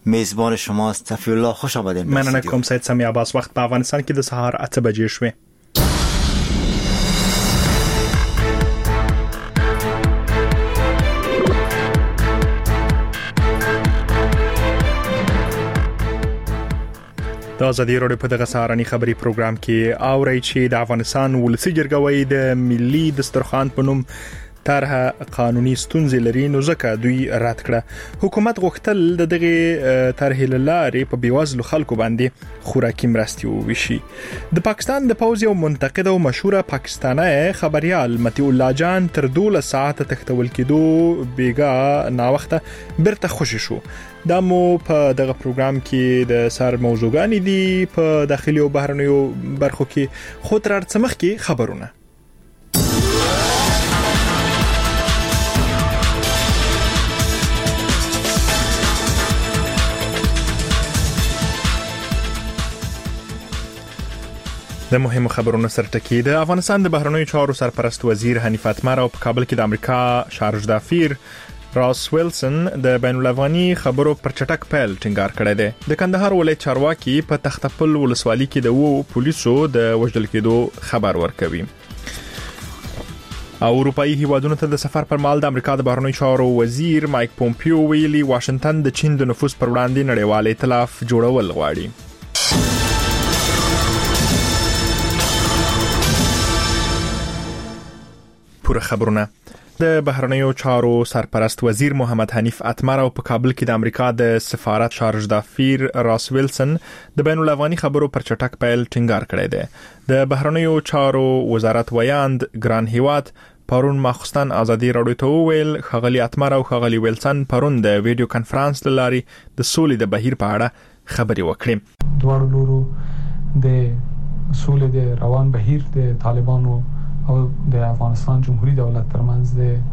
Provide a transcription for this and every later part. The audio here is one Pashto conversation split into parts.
میزبان شماست. صفی الله، خوش آمدید. مننه کوم سید سمی عباس. وخت په افغانستان کې د سهار 8 بجې شوې. د ازادي راډیو په دغه سهارني خبري پروګرام کې اورئ چې د افغانستان ولسی جرګوي د ملي دسترخوان په نوم طرحه قانوني ستونزې لري، نو ځکه دوی رد کړه. حکومت غوښتل د دغه طرحې لارې په بیوزلو خلکو باندې خوراکي مرستې وویشي. د پاکستان د پوز یو منتقد او مشهور پاکستانی خبريال متي الله جان تر 12 ساعت تختول کېدو بیګا ناوخته برته خوشی شو. دا مو په دغه پروګرام کې د سار موضوعګانی دي په داخلي او بهرنیو برخو کې. خو تر څمخ کې خبرونه د مهمو خبرونو سرټکی. د افغانستان د بهرنیو چارو سرپرست وزیر حنیف اتمر او په کابل کې د امریکا شارج دافیر راس ویلسن د بین الاقوامي خبرو پر چټک پیل ټینګار کړی دی. د کندهار ولایت چارواکي په تختپل ولسوالۍ کې د وو پولیسو د وژل کېدو خبر ورکوي. او اروپאי هیوادونو ته د سفر پر مهال د امریکا د بهرنیو چارو وزیر مایک پومپیو ویلي واشنگټن د چین د نفوذ پر وړاندې نړیوال ائتلاف جوړول غواړي. پوره خبرونه. د بهرنیو چارو سرپرست وزیر محمد حنیف اتمر او په کابل کې د امریکا د سفارت شارج دافیر راس ویلسن د بین الاقوامي خبرو پر چټک پیل ټینګار کړی دی. د بهرنیو چارو وزارت ویاند ګران هیواد پرون ماخستان ازادي راډیو ته ویل خغلی اتمر او خغلی ویلسن پرون د ویډیو کانفرنس لاري د سولې د بهیر په اړه خبري وکړي. دوه لورو د سولې د روان بهیر د طالبانو او د افغانستان جمهوریت دولت ترمنځ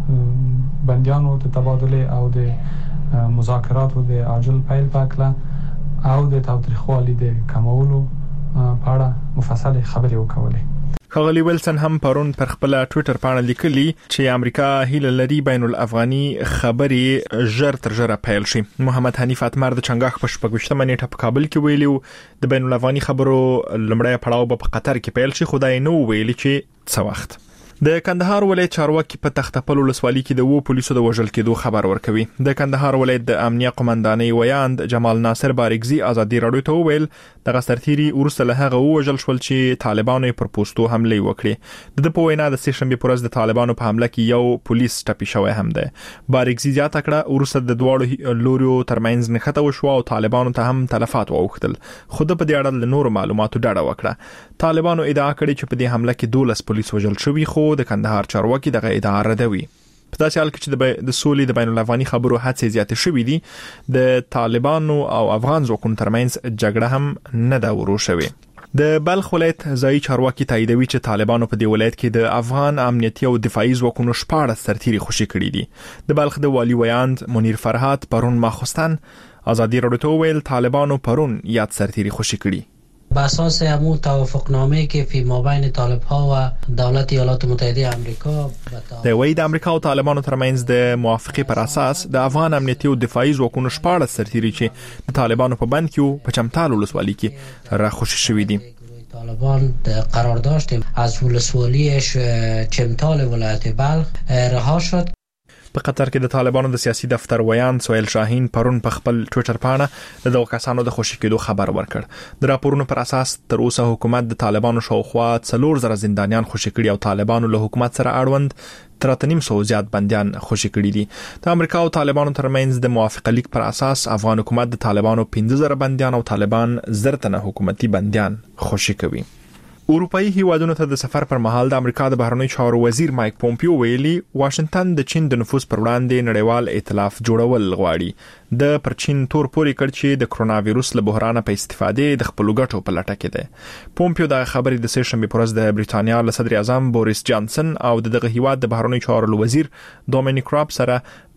د بندیانو د تبادله او د مذاکراتو د عاجل پیل پکړه او د تاوتریخوالي د کمولو په اړه مفصل خبرې وکولې. خغلی ویلسن هم پرون پر خپل ټوئیټر باندې لیکلي چې امریکا هیله لري بین الافغاني خبرې ژر تر ژره پیل شي. محمد حنیف اتمر د چنګاخ په 28 نیټه په کابل کې ویلو د بین الافغاني خبرو لمړی پړاو په قطر کې پیل شي، خدای نو ویلي چې څه وخت. د کندهار ولایت چارواکي په تختپل ولسوالۍ کې د وو پولیسو د وژل کېدو خبر ورکوي. د کندهار ولایت د امنیه قومندانۍ ویاند جمال ناصر بارګزي ازادي راډیو ته ویل د سرتيري ورسته له هغه وژل شول چې طالبانو پر پوسټو حمله وکړي. د په وینا د سېشنبه پرز د طالبانو په حمله کې یو پولیس ټپي شوی هم دی. بارګزي زیاته کړه ورسته د دواړو لوريو ترمنځ نښته وشو او طالبانو ته هم تلفات واوښتل. خو د په دې اړه نور معلوماتو ډاډه وکړه. طالبانو ادعا کړې چې په دې حمله کې 12 پولیس وژل شوي، خو د کندهار چارواکي دغه ادعا ردوي. په داسې حال کې چې د سولې د بین الاقوامي خبرو هڅې زیاتې شوې دي، د طالبانو او افغان ځواکونو ترمنځ جګړه هم نه دا ورو شوې. د بلخ ولایت ځایي چارواکي تاییدوي چې طالبانو په دې ولایت کې د افغان امنیتي او دفاعي ځواکونو 14 سرتیري خوشي کړي دي. د بلخ د والی ویاند منیر فرهاد پرون ماخستان ازادي راډیو ته ویل طالبانو پرون یاد سرتیري خوشي کړي. بر اساس همون توافقنامه‌ای که فی مابین طالب‌ها و دولت ایالات متحده آمریکا د وی د امریکا او طالبانو ترمنځ د موافقه پر اساس د افغان امنیتي او دفاعي ځواکونو 14 سرتیري چې د طالبانو په بند کې په چمتال ولسوالۍ کې راخوشي شوي دي. طالبان قرار داشتیم از ولسوالی چمتال ولایت بلخ رها شد. په قطر کې د طالبانو د سیاسي دفتر ویاند سهیل شاهین پرون په خپل ټوئیټر باندې د دغه کسانو د خوشي کېدو خبر ورکړ. د راپورونو پر اساس تر اوسه حکومت د طالبانو شاوخوا 4000 زندانیان خوشي کړي او طالبانو له حکومت سره اړوند 3.5 زیات بندیان خوشي کړي دي. د امریکا او طالبانو ترمنځ د موافقه لیک پر اساس افغان حکومت د طالبانو 15000 بندیان او طالبان زرتنه حکومتي بندیان خوشي کوي. اروپאי هیوادونو ته د سفر پر مهال د امریکا د بهرنیو چارو وزیر مایک پومپیو ویلي واشنگټن د چین د نفوذ پر وړاندې نړیوال ائتلاف جوړول غواړي. د پر چین تور پوري کړ چې د کرونا وایروس له بحران په استفادې د خپل ګټو په لټه کې ده. پومپیو د خبرې د سېشنبه پرز د بریټانیا له صدر اعظم بوریس جانسن او دغه هیواد د بهرنیو چارو وزیر دومینیک راب سره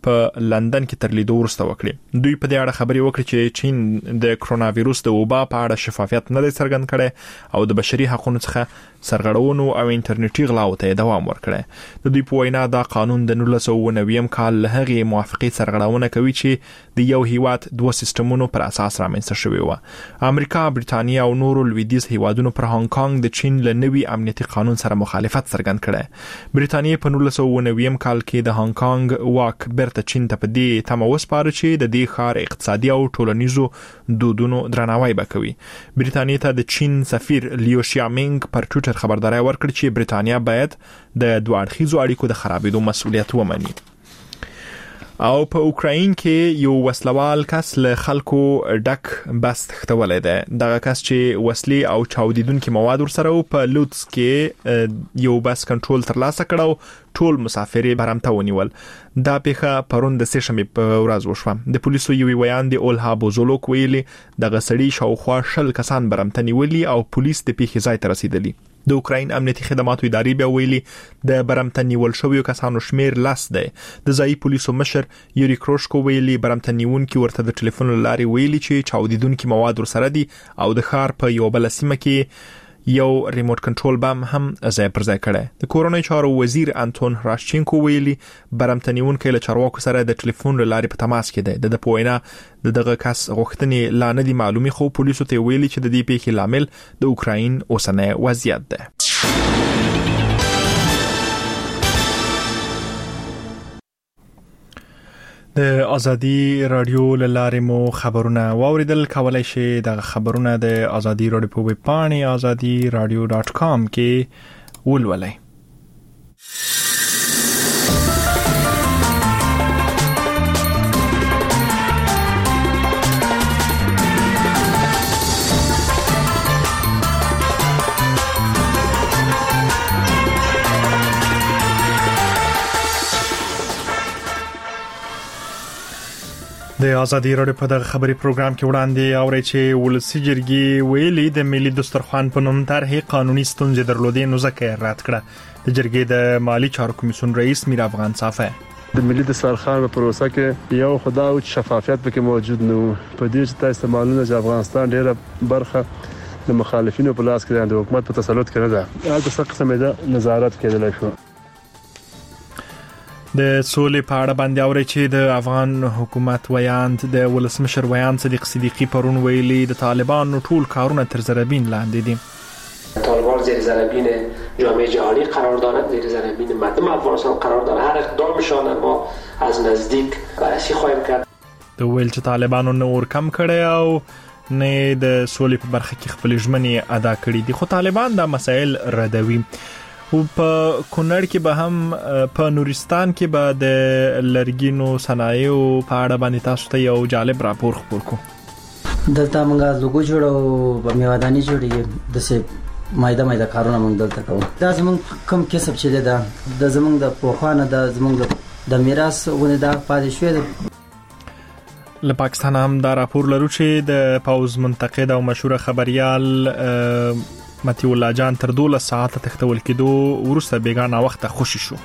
په لندن کې تر لیدو وروسته وکړي. دوی په دې اړه خبرې وکړي چې چین د کرونا وایروس د وبا په اړه شفافیت نه دی څرګند کړی او د بشري حقوقو څخه سرغړونو او انټرنیټي غلاو ته دوام ورکړي. د دوی په وینا دا قانون د 1990 کال له هغې موافقې سرغړونه کوي چې د یو هیواد دوه سیستمونو پر اساس رامنځته شوی و. امریکا، بریټانیا او نورو لویدیځ هیوادونو پر هانګ کانګ د چین له نوي امنیتي قانون سره مخالفت څرګند کړي. بریټانیا په 1990 کال کې د هانګ کانګ واک بیرته چین ته په دې تمه وسپاره چې د دې ښار اقتصادي او ټولنیزو دودونو درناوی وکوي. بریټانیا ته د چین سفیر لیو شیامینګ پر ټویټر خبرداري ورکړه چې بریټانیا باید د دوه اړخیزو اړیکو د خرابېدو مسؤلیت ومني. او په اوکراین کې یو وسلوال کس له خلکو ډک بس تختولې ده. دغه کس چې وسلې او چاودیدونکو مواد ورسره په لوتس کې یو بس کنټرول ترلاسه کړو. ټول مسافرې برمته ونیول. دا پیښه پرون د سهشنبې په ورځ وشوه. د پولیسو یو ویاند اولها بوزولوک ویلي دغه سړي شاوخوا 10 کسان برمته نیولي او پولیس د پیښې ځای ته رسیدلی. د اوکراین امنیتي خدماتو ادارې بیا ویلي د برمته نیول شویو کسانو شمیر 10 دی. د ځایي پولیسو مشر یوري کروشکو ویلي برمته نیونکي ورته د ټلیفون لارې ویلي چې چاودیدونکو مواد ورسره دي او د ښار په یو بل سیمه کې یو ریموټ کنټرول بم هم ځای پر ځای کړی. د کورونای چارو وزیر انټون راشچینکو ویلي برمته نیونکي له چارواکو سره د ټلیفون لارې په تماس کې دی. د پوینا دغه کس غوښتنې لا نه دي معلومي خو پولیسو ته ویلي چې د دې پیښې لامل د اوکراین اوسنی وضعیت دی. د ازادي رادیو لاره مو خبرونه واوریدل. کولای شئ د خبرونه د ازادي رادیو په ویب پاڼه azadiradio.com کې ولولئ. د ازادي رادیو په دغه خبري پروګرام کې وړاندې اوري چې ولسی جرګې ویلي د ملي دسترخوان په نوم طرحې قانوني ستونزې درلودې نو ځکه رد کړه. د جرګې د مالی چارو کمیسیون رئیس میر افغان صافی د ملي دسترخوان په پروسه کې یو خدا او شفافیت پکې موجود نه په دې چې تاسو معلومه چې افغانستان ډیره برخه د مخالفینو په لاس کې د حکومت په تسلط کې نه ده. هغه څه قسمه ده نظارت کېدلای شو. د سولې په اړه باندې اوري چې د افغان حکومت ویاند د ولسمشر ویاند صدیق صدیقی پرون ویلي د طالبانو ټول کارونه تر ضربین لاندې دي. طالبان زیر ضربین جامعه جهانی قرار دارند، زیر ضربین مردم افغانستان قرار دارند. هر اقدامشان ما از نزدیک بررسی خواهیم کرد. د ویل چې طالبانو نور کم کړي او نه د سولې په برخه کې خپل ژمنې ادا کړې دي. خو طالبان دا مسائل ردوي. او په کونړ کې به هم په نورستان کې به د لرګینو صنایعو په اړه باندې تاسو ته یو جالب راپور خپور کو. دلته موږ لوګو جوړو په میوادانی جوړي د سه مایده کارونه موږ دلته کوو. دا زموږ کم کسب چې ده د زموږ د پوخانه د زموږ د میراث ونه دا پاتې شوی ده. له پاکستان هم دا راپور لرو چې د پاوز منتقد او مشهور خبريال متي الله جان تر 12 ساعته تختول کېدو ورسته بیگانه وخت خوشی شو.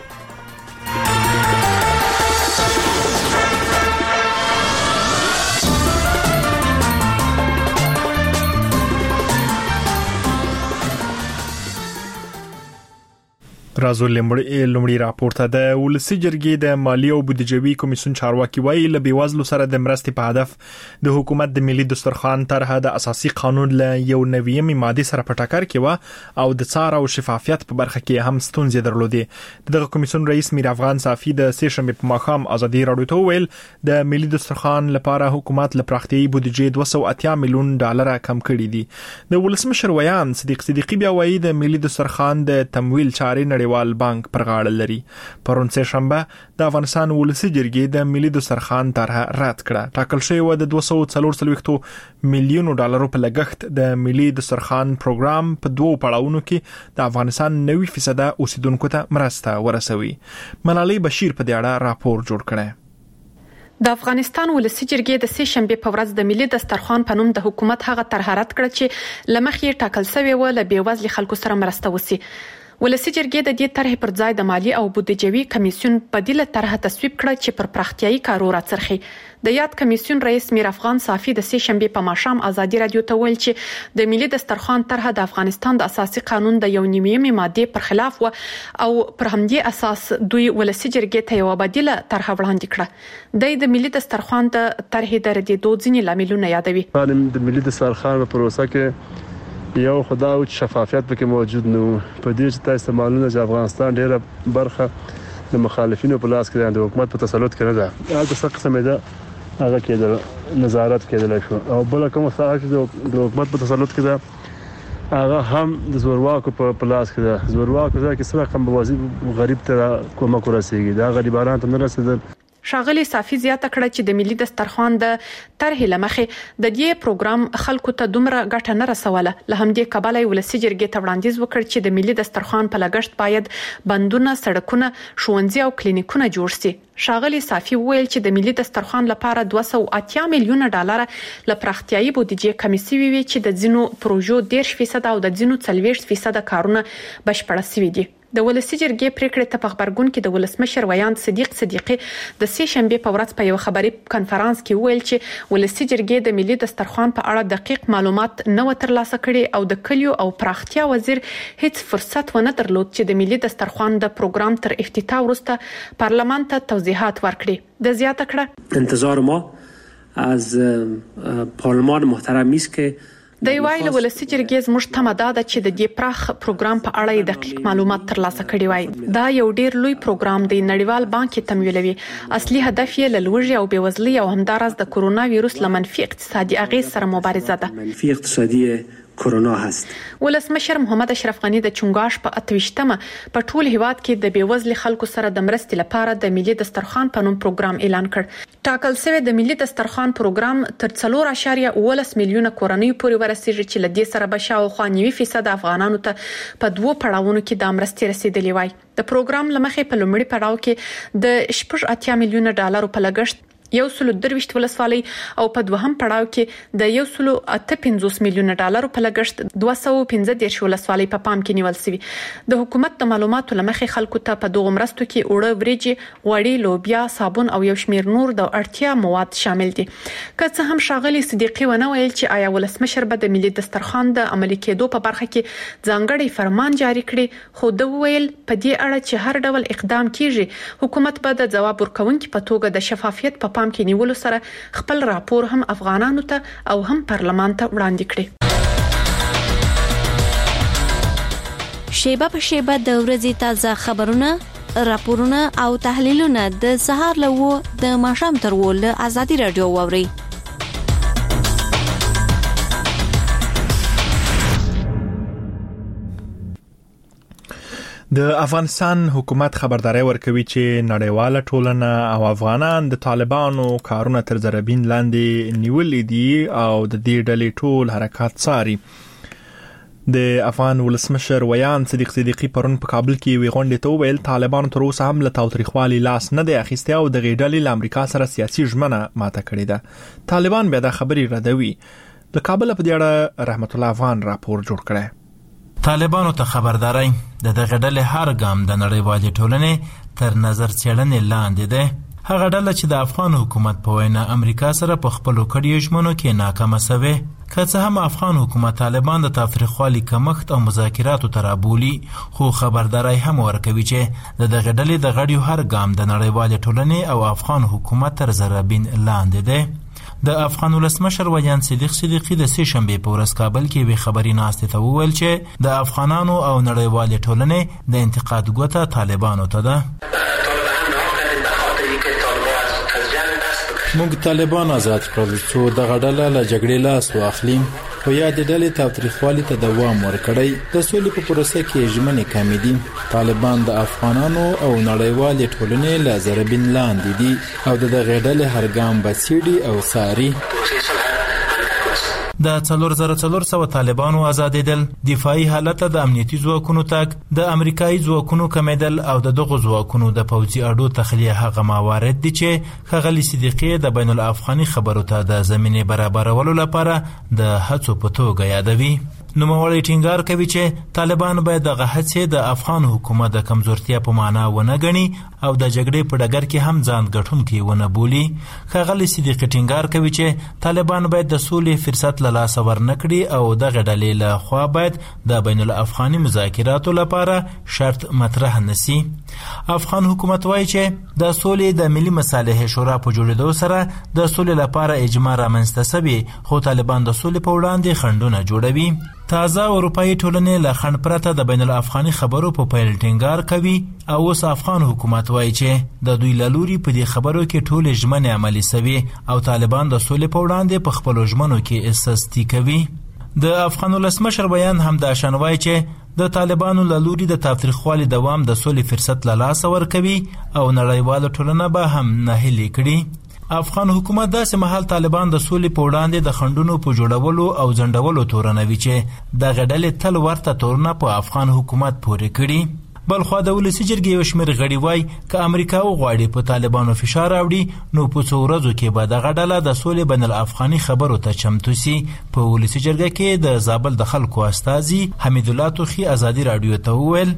رازو لومړی راپور ته د ولسی جرګې د مالی او بودیجوي کمیسیون چارواکي وایي له بیوازلو سره د مرستې په هدف د حکومت د ملي دسترخوان طرحه د اساسي قانون له یو نویمه ماده سره په ټکر کې و او د څار او شفافیت په برخه کې هم ستونزې درلودې. دغه کمیسیون رئیس میر افغان صافی د سهشنبې په ماښام ازادي رادیو ته ویل د ملي دسترخوان لپاره حکومت له پراختیايي بودیجې 280 میلیون ډالر کم کړي دي. د ولسمشر ویان صدیق صدیقی بیا وایي د ملي دسترخوان د تمویل چارې نړیوال بانک پر غاړه لري. پرون سه شنبه د افغانستان ولسی جرګې د ملي دسترخوان طرحه رد کړه. ټاکل شوی و د 240 میلیون ډالرو په لګښت د ملي دسترخوان پروګرام په دوه پړاوونو کې د افغانستان 90% اوسیدونکو ته مرسته ورسوي. ملالۍ بشیر په دې اړه راپور جوړ کړی. د افغانستان ولسی جرګې د سه شنبه په ورځ د ملي دسترخوان په نوم د حکومت هغه طرحه رد کړه چې لمخې ټاکل شوی و له بیوزلي خلکو سره مرسته وسی. ولسی جرګې د دې طرح پر ځای د مالی او بودیجوي کمیسیون بدیله طرح تصویب کړ چې پر پراختیايي کارو راڅرخي. د یاد کمیسیون رئیس میر افغان صافي د سه شنبه په ماښام ازادي رادیو ته ویل چې د ملي دسترخوان طرح د افغانستان د اساسي قانون د 1.5 ماده پر خلاف و او پر همدې اساس دوی ولسی جرګې ته یو بدیله طرح وړاندې کړه. د ملي دسترخوان د طرح د ردیدو ځینې لاملونه یادوي. د ملي دسترخوان په پروسه کې یو خدا او شفافیت پکې موجود نو په دې چې تاسو معلومه چې افغانستان ډیره برخه د مخالفینو په لاس کې د حکومت په تسلط کې نه ده. هغه څه قسمه ده هغه کې د نظارت کېدل شو او بل کوم څه چې د حکومت په تسلط کې ده هغه هم د زورواکو په لاس کې ده. زورواکو ځکه چې سره کوم وظیفه غریب ته کومک ورسیږي دا غریبانو ته نه رسیدل. ښاغلي صافي زیاته کړه چې د ملي دسترخوان د طرح لمخې د دې پروګرام خلکو ته دومره ګټه نه رسوله. له همدې کبله ولسی جرګې ته وړاندیز وکړ چې د ملي دسترخوان په لګښت باید بندونه، سړکونه، ښوونځي او کلینیکونه جوړ شي. ښاغلي صافي ویل چې د ملي دسترخوان لپاره 280 میلیونه ډالر ل پراختیايي بودیجې کمی شوی وي چې د ځینو پروژو 10% او د ځینو 40% کارونه بشپړ شوي دي. د ولسی جرګې پریکړې ته په خبرګون کې د ولسمشر ویاند صدیق صدیقي د سه شنبه په ورځ په یو خبري کانفرنس کې ویل چې ولسی جرګې د ملي دسترخوان په اړه دقیق معلومات نه ترلاسه کړي او د کلیو او پراختیا وزیر هیڅ فرصت ونه درلود چې د ملي دسترخوان د پروګرام تر افتتاح وروسته پارلمان ته توضیحات ورکړي. د زیاته کړه انتظار ما از پارلمان محترم است که د ویل ولسی جرګې زموږ تمه ده چې د دې پراخ پروګرام په اړه دقیق معلومات ترلاسه کړي وای. دا یو ډیر لوی پروګرام دی، نړیوال بانک تمویلوي. اصلي هدف یې له لوږې او بېوزلۍ او همدارس د کرونا وایروس له منفي اقتصادي اغېز سره مبارزه ده. منفي اقتصادي کرونا هست. ولسمشر محمد اشرف غنی د چنګاش په 28مه په ټول هیواد کې د بېوزلۍ خلکو سره د مرستې لپاره د ملي دسترخوان په نوم پروګرام اعلان کړ. ټاکل شوی د ملي دسترخوان پروګرام تر 4.18 میلیونه کورنۍ پورې ورسیږي چې لدې سره به شاوخوا 90% افغانانو ته په دوه پړاوونو کې د مرستې رسیدلې وای. د پروګرام لمخې په لومړي پړاو کې د 8 میلیونه ډالر په لګښت 123 ولسوالۍ او په دوهم پړاو کې د 158 میلیونه ډالر په لګښت 215 ولسوالۍ په پام کې نیول شوی. د حکومت د معلوماتو لمخې خلکو ته په دغه مرستو کې اوړه، وریجې، غوړي، لوبیا، صابون او یو شمیر نور د اړتیا مواد شامل دي. که څه هم ښاغلي صدیقي ونه ویل چې آیا ولسمشر به د ملي دسترخوان د عملي کېدو په برخه کې ځانګړی فرمان جاری کړي، خو د ویل په دې اړه چې هر ډول اقدام کیږي حکومت به د جواب ورکونکو په توګه د شفافیت په پام کې نیولو سره خپل راپور هم افغانانو ته او هم پارلمان ته وړاندې کړي. شیبه په شیبه د ورځې تازه خبرونه، راپورونه او تحلیلونه د سهار له و د ماښام تر و له ازادي رادیو واوري. د افغانستان حکومت خبرداري ورکوي چې نړیواله ټولنه او افغانان د طالبانو کارونه تر ضربین لاندې نیولې دي او د دې ډلې ټول حرکات څاري. د افغان ولسمشر ویاند صدیق صدیقي پرون په کابل کې وی غونډه ته ویل طالبان تر اوسه هم له تاوتریخوالي لاس نه دی اخیستی او د غېډلې له امریکا سره سیاسي ژمنه ماته کړې ده. طالبان بیا د خبري ردوي. د کابل په دې اړه رحمت الله افغان راپور جوړ کړی. طالبانو ته خبرداري د دغه ډلې هر ګام د نړیوالې ټولنې تر نظر څېړنې لاندې ده. هغه ډله چې د افغان حکومت په وینا امریکا سره په خپلو کړیو ژمنو کې ناکامه شوې. که څه هم افغان حکومت طالبان د تاوتریخوالي کمښت او مذاکراتو ته رابولي، خو خبرداري هم ورکوي چې د دغه ډلې د غړیو هر ګام د نړیوالې ټولنې او افغان حکومت تر ضربین لاندې ده. د افغان ولسمشر ویاند صدیق صدیقي د سه شنبه په ورځ کابل کې وی خبري ناستې ته وویل چې د افغانانو او نړیوالې ټولنې د انتقاد ګوته طالبانو ته ده. موږ طالبان آزاد کړل څو دغه ډله له جګړې لاس واخلي، خو یا د ډلې تاوتریخوالي ته دوام ورکړی. د سولې په پروسه کې ژمنې کمې دي. طالبان د افغانانو او نړیوالې ټولنې له ضربین لاندې دي او د دغه ډلې هر ګام به څیړي او څاري. د 4400 طالبانو آزادېدل، دفاعي حالت د امنیتي ځواکونو تک، د امریکایي ځواکونو کمیدل او د دغو ځواکونو د پوځي اډو تخلیه هغه موارد دي چې ښاغلي صدیقي د بین الافغاني خبرو ته د زمینې برابرولو لپاره د هڅو په توګه یادوي. نوموړی ټینګار کوي چې طالبان باید دغه هڅې د افغان حکومت د کمزورتیا په معنا ونه ګڼي او د جګړې په ډګر کې هم ځان ګټونکي ونه بولي. ښاغلي صدیقي ټینګار کوي چې طالبان باید د سولې فرصت له لاسه ورنکړي او دغه ډلې له خوا باید د بین الافغاني مذاکراتو لپاره شرط مطرح نسی. افغان حکومت وایي چې د سولې د ملي مصالحې شورا په جوړېدو سره د سولې لپاره اجماع رامنځته شوی، خو طالبان د سولې په وړاندې خنډونه جوړوي. تازه اروپایي ټولنې له خنډ پرته د بین الافغاني خبرو په پیل ټینګار کوي او اوس افغان حکومت وایي چې د دوی له لوري په دې خبرو کې ټولې ژمنې عملي شوي او طالبان د سولې په وړاندې په خپلو ژمنو کې سستي کوي. د افغان ولسمشر بیان هم دا شان وایي چې د طالبانو له لوري د تاوتریخوالي دوام د سولې فرصت له لاسه ورکوي او نړیواله ټولنه به هم ناهیلې کړي. افغان حکومت داسې مهال طالبان د سولې په وړاندې د خنډونو په جوړولو او ځنډولو تورنوي چې دغه ډلې تل ورته تورنه په افغان حکومت پورې کړي. بلخوا د ولسي جرګې یو شمېر غړي وایي که امریکا وغواړي په طالبانو فشار راوړي نو په څو ورځو کې به دغه ډله د سولې بین الافغاني خبرو ته چمتو سي. په ولسي جرګه کې د زابل د خلکو استازي حمید الله توخي ازادي راډیو ته وویل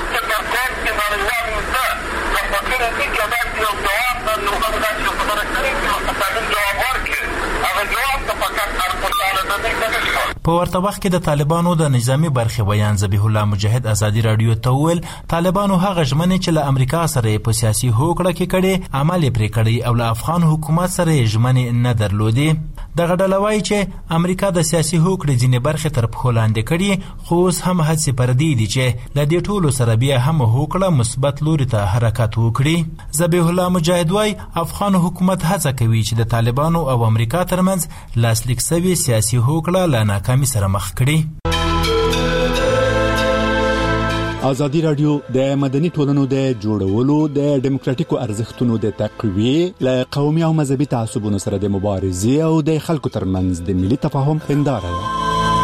په ورته وخت کې د طالبانو د نظامی برخې بیان ذبیح الله مجاهد ازادي راډیو ته وویل طالبانو هغه ژمنې چې له امریکا سره په سیاسي هوکړه کې کړي عمل پرې کړی او له افغان حکومت سره ژمنې نه درلودې. دغه ډله وایي چې امریکا د سیاسي هوکړې ځینې برخې تر پښو لاندې کړي، خو اوس هم هڅې پردي دي چې له دې ټولو سره بیا هم هوکړه مثبت لوري ته حرکت وکړي. ذبیح الله مجاهد وایي افغان حکومت هڅه کوي چې د طالبانو او امریکا ترمنځ لاسلیک شوې سیاسي هوکړه له ناکامۍ سره مخ کړي. ازادي راډیو د مدني ټولنو د جوړولو د ډیموکراتیکو ارزښتونو د تقویې له قومي او مذهبي تعصبونو سره د مبارزې او د خلکو ترمنځ د ملي تفاهم هنداره ده.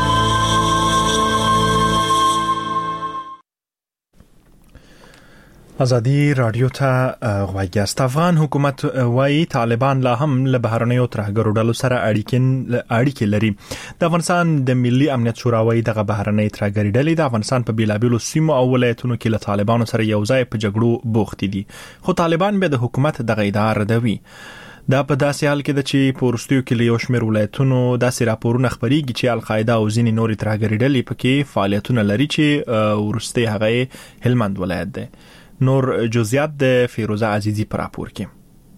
ازادي راډیو ته غوږیاست. افغان حکومت وايي طالبان لا هم له بهرنیو ترهګرو ډلو سره اړیکې لري. د افغانستان د ملي امنیت شورا وايي دغه بهرنۍ ترهګري ډلې د افغانستان په بیلابیلو سیمو او ولایتونو کې له طالبانو سره یو ځای په جګړو بوخت دي، خو طالبان به د حکومت دغه ادعا ردوي. دا په داسې حال کې د چې په وروستیو کې له یو شمېر ولایتونو داسې راپورونه خپریږي چې القاعده او ځینې نورې ترهګري ډلې پکې فعالیتونه لري چې وروستی هغه هلمند ولایت دی. نور جزئیات د فیروزه عزیزی پر راپور کې.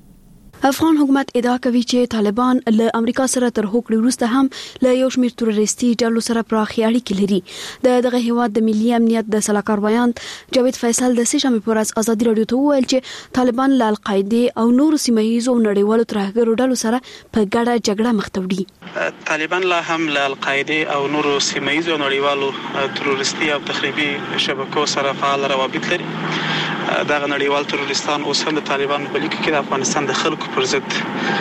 افغان حکومت ادعا کوي چې طالبان له امریکا سره تر هوکړې وروسته هم له یو شمېر تروریستي ډلو سره پراخې اړیکې لري. دغه هیواد د ملي امنیت د سلاکار بیان جاوید فیصل د سشنبې په ورځ ازادي راډیو ته وویل چې طالبان له القاعده او نور سیمه‌ییزو نړیوالو ترهګرو ډلو سره په ګډه جګړه مخ ته وړي. طالبان لا هم له القاعده او نور سیمه‌ییزو نړیوالو تروریستي او تخریبي شبکو سره فعال روابط لري. دغه نړیوال تروریستان اوس هم د طالبانو په لیکو کې د افغانستان د خلکو پر ضد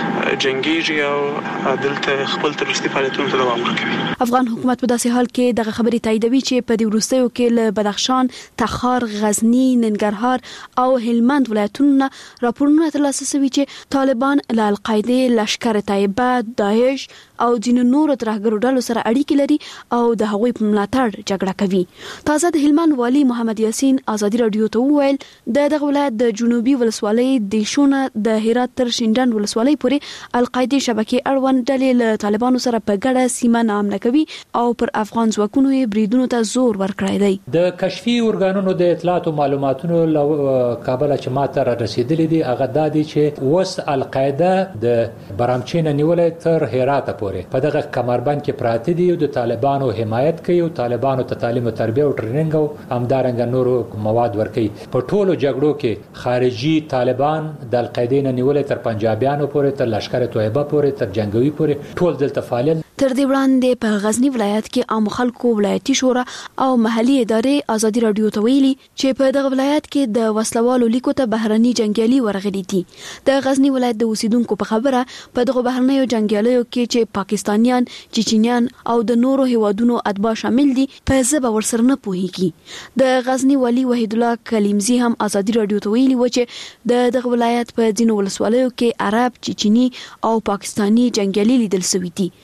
جنگيږي او دلته خپل تروریستي فعالیتونو ته دوام ورکوي. افغان حکومت په داسې حال کې دغه خبرې تاییدوي چې په دې وروستیو کې له بدخشان، تخار، غزنی، ننګرهار او هلمند ولایتونو راپورونه ترلاسه شوي چې طالبان له القاعده، لشکر طیبه، داعش او ځینو نورو ترهګرو ډلو سره اړیکې لري او د هغوی په ملاتړ جګړه کوي. تازه د هلمند والي محمد یاسین ازادي راډیو ته وویل دغه ولایت د جنوبي ولسوالۍ د شونه د هرات تر شینډان ولسوالۍ پورې القاعده شبکې اړوند ډلې له طالبانو سره په ګډه سیمه نامه کوي او پر افغان ځواکونو یې بریدونو ته زور ورکړی دی. د کشفي ارګانونو د اطلاعات او معلوماتونو له کابل چې ماته را رسیدلې دي هغه د دې چې اوس القاعده د برامچین نیولې تر هرات پورې په دغه کمربند کې پراته دي او د طالبانو حمایت کوي او طالبانو ته تعلیم او تربیه او ټریننګ او همدارنګه نورو مواد ورکوي. په ټولو جګړو کې خارجي طالبان د القاعده نه نیولې تر پنجابیانو پورې تر لشکر طیبه پورې تر جنگوي پورې ټول دلته فعال. تر دې وړاندې په غزنی ولایت کې عام خلکو ولایتي شورا او محلي ادارې ازادي راډیو ته ویلي چې په دغه ولایت کې د وسلوالو لیکو ته بهرني جنگیالي ورغلي دي. د غزنی ولایت د اوسیدونکو په خبره په دغه بهرنیو جنگیالیو کې چې پاکستانیان، چچنیان او د نورو هیوادونو اتباع شامل دي په ځبه ورسره نه پوهیږي. د غزنی والي وحید الله کلیمزی هم ازادي راډیو ته ویلي و چې دغه ولایت په ځینو ولسوالیو کې عرب، چچنی او پاکستانی جنگیالي لیدل شوي دي.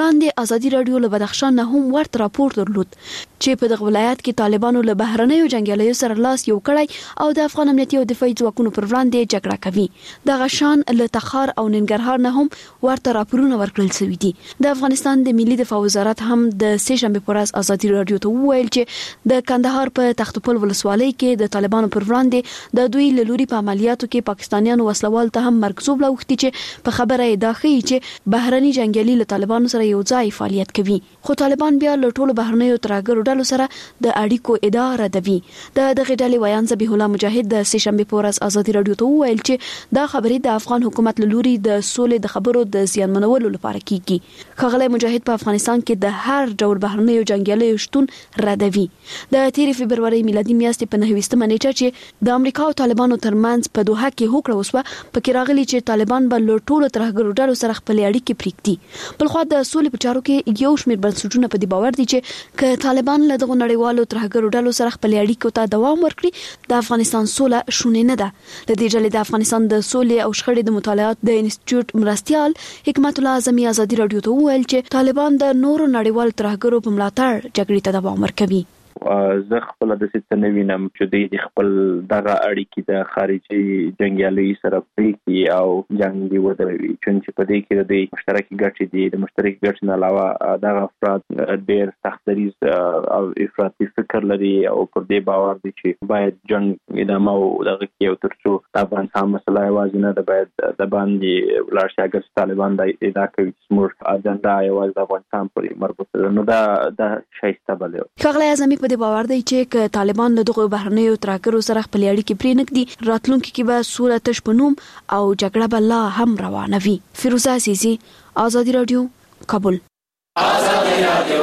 وړاندې ازادي رادیو له بدخشان نه هم ورته راپور درلود چې په دغه ولایت کې طالبانو له بهرنیو جنگیالیو سره لاس یو کړی او د افغان امنیتي او دفاعي ځواکونو پر وړاندې جګړه کوي. دغه شان له تخار او ننګرهار نه هم ورته راپورونه ورکړل شوي دي. د افغانستان د ملي دفاع وزارت هم د سه شنبه پر ورځ ازادي رادیو ته وویل چې د کندهار په تختپل ولسوالۍ کې د طالبانو پر وړاندې د دوی له لوري په عملیاتو کې پاکستانیانو وسلوال ته هم مرکزوب لاوختي چې په خبره یې دا ښیي چې بهرني جنگیالي له طالبانو سره یو ځای فعالیت کوي، خو طالبان بیا له ټولو بهرنیو ترهګرو ډلو سره د اړیکو ادعا ردوي. دغه ډلې ویان ذبیح الله مجاهد د سه شنبه پر ورځ ازادي رادیو ته وویل چې دا خبرې د افغان حکومت له لوري د سولې د خبرو د زیانمنولو لپاره کیږي. ښاغلی مجاهد په افغانستان کې د هر ډول بهرنیو جنگیالیو شتون ردوي. د 13 فبرवरी میلادي میاشتې په 9 نیټه چې د امریکا او طالبانو ترمنځ په دوحه کې هوکړه وسوه، پکې راغلي چې طالبان به له ټولو ترهګرو ډلو سره خپل اړیکې پریږدي. بلخو د سولې په چارو کې یو شمېر بنسټونه په دې باور دي چې که طالبان له دغو نړیوالو ترهګرو ډلو سره خپل اړیکو ته دوام ورکړي، د افغانستان سوله شونې نه ده. د دې ډلې د افغانستان د سولې او شخړې د مطالعات د انسټیټیوټ مرستيال حکمت الله اعظمي ازادي رادیو ته وویل چې طالبان د نورو نړیوالو ترهګرو په ملاتړ جګړې ته دوام ورکوي. زه خپل د ستنې وینم چې د خپل دغه اړیکې د خارجي جنگیالي سره پریکي او جنگ دی ودروي، چې په دې کې د مشترکي ګټې دي. د مشترکي ګټې نه علاوه دغه افراد ډېر سختریز او افراطي فکر لري او پر دې باور دي چې باید جنگ ادامه او دغه کې او ترڅو د افغانستان مسله یوازې نه ده، باید د باندې ولاړ شي. اگر طالبان دا ادعا کوي چې زموږ اجنډا یوازې د افغانستان پورې مربوط ده، نو دا شایسته بلل. ښاغلی اعظمي په دې باور دی چې که طالبان له دغو بهرنیو ترهګرو سره خپل اړیکې پرې نږدي، راتلونکي کې به سوله تش په نوم او جګړه به لا هم روانه وي. فیروزه عزیزي، ازادي رادیو، کابل. ازادي رادیو.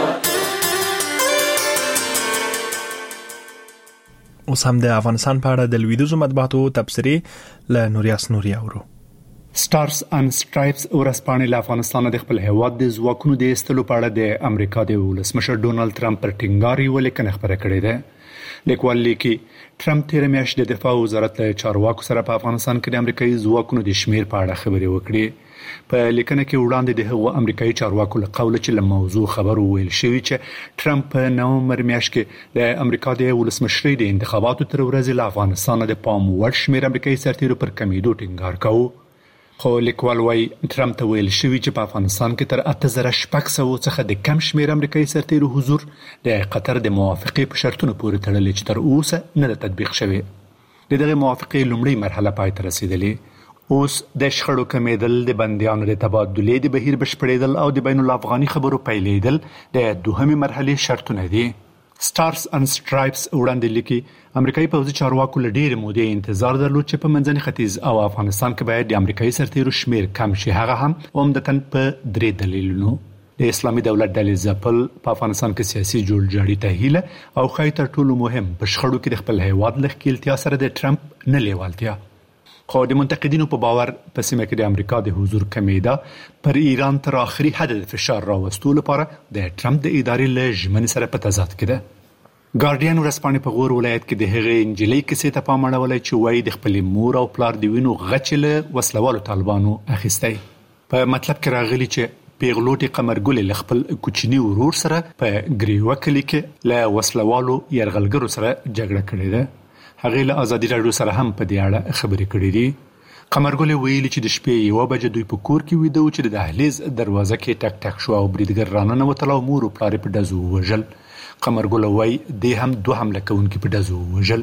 اوس هم د افغانستان په اړه د لویدیځو مطبوعاتو تبصرې له نوریاس نوري اورو. سټارز ان سټرایپس ورسپانې له افغانستان د خپل هیواد د ځواکونو د ایستلو په اړه د امریکا د ولسمشر ډونالد ټرمپ پر ټینګار یو لیکنه خبره کړې ده. لیکوال لیکي ټرمپ تیر میاشت د دفاع وزارت له چارواکو سره په افغانستان کې د امریکایي ځواکونو د شمیر په اړه خبرې وکړې. په لیکنه کې وړاندې د هغو امریکایي چارواکو له قوله چې له موضوع خبر ویل شوی چې ټرمپ په نومبر میاشت کې د امریکا د ولسمشرۍ د انتخاباتو تر ورځې له افغانستان د پام وړ شمیر امریکایي سرتیرو پر کمیدو ټینګار کاوه. خو لیکوال وايي ټرمپ ته ویل شوی چې په افغانستان کې تر 8600 څخه د کم شمیر امریکایي سرتیرو حضور د قطر د موافقې په شرطونو پورې تړلې چې تر اوسه نه تطبیق شوی. دغه موافقې لومړی مرحله پای ته رسیدلې. اوس د شخړو کمیدل، د بنديانو د تبادلې د بهیر بشپړېدل او د بین الافغاني خبرو پیلېدل د دوهمه مرحله شرطونه دي. سټارز ان سټرایپس وړاندې لیکي امریکایي پوځي چارواکو له ډېرې مودې انتظار درلود چې په منځني ختیځ او افغانستان کې باید د امریکایي سرتیرو شمیر کم شي. هغه هم عمدتاً په 3 دلیلونو. د اسلامي دولت ډلې ځپل، په افغانستان کې سیاسي جوړجاړي ته هیله او خای تر ټولو مهم په شخړو کې د خپل هیواد له ښکیلتیا سره د ټرمپ نه لیوالتیا. خو د منتقدینو په باور په سیمه کې د امریکا د حضور کمیدا پر ایران تر اخري حد د فشار راوستلو لپاره د ټرمپ د ادارې له ژمنې سره په تضاد کې ده. ګارډین ورسپانې په غور ولایت کې د هغې انجلۍ کیسې ته پام اړولی چې وایي د خپلې مور او پلار د وینو غچې له وسلوالو طالبانو اخیستی. په مطلب کې راغلي چې پیغلوټې قمرګلې له خپل کوچني ورور سره په ګریوه کلي کې له وسلوالو یرغلګرو سره جګړه کړې ده. هغې له ازادي راډیو سره هم په دې اړه خبرې کړې دي. قمرګلې ویلي چې د شپې 1 بجه دوی په کور کې ویده و چې د دهلیز دروازه کې ټک ټک شو او بریدګر راننوتل او مور او پلار په ډزو ووژل. قمرګل وای د هم 2 حمله کوونکي په ډزو وژل.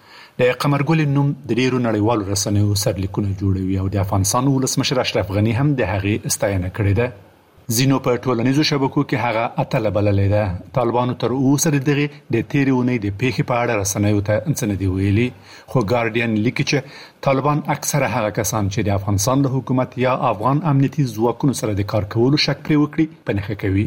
د قمرګل نوم د ډیرو نړیوالو رسنیو سرلیکونه جوړوي او د افغانستان ولسمشر اشرف غنی هم د هغې ستاینه کړې ده. زینو په ټولنیزو شبکو کې هغه اتله بللې ده. طالبانو تر اوسه دغه د تیرې اونۍ د پیښې په اړه رسنیو ته څه دی ویلي، خو ګارډین لیکي چې طالبان اکثره هغه کسان چې د افغانستان له حکومت یا افغان امنیتي ځواکونو سره د کار کولو شک پرې وکړي په نښه کوي.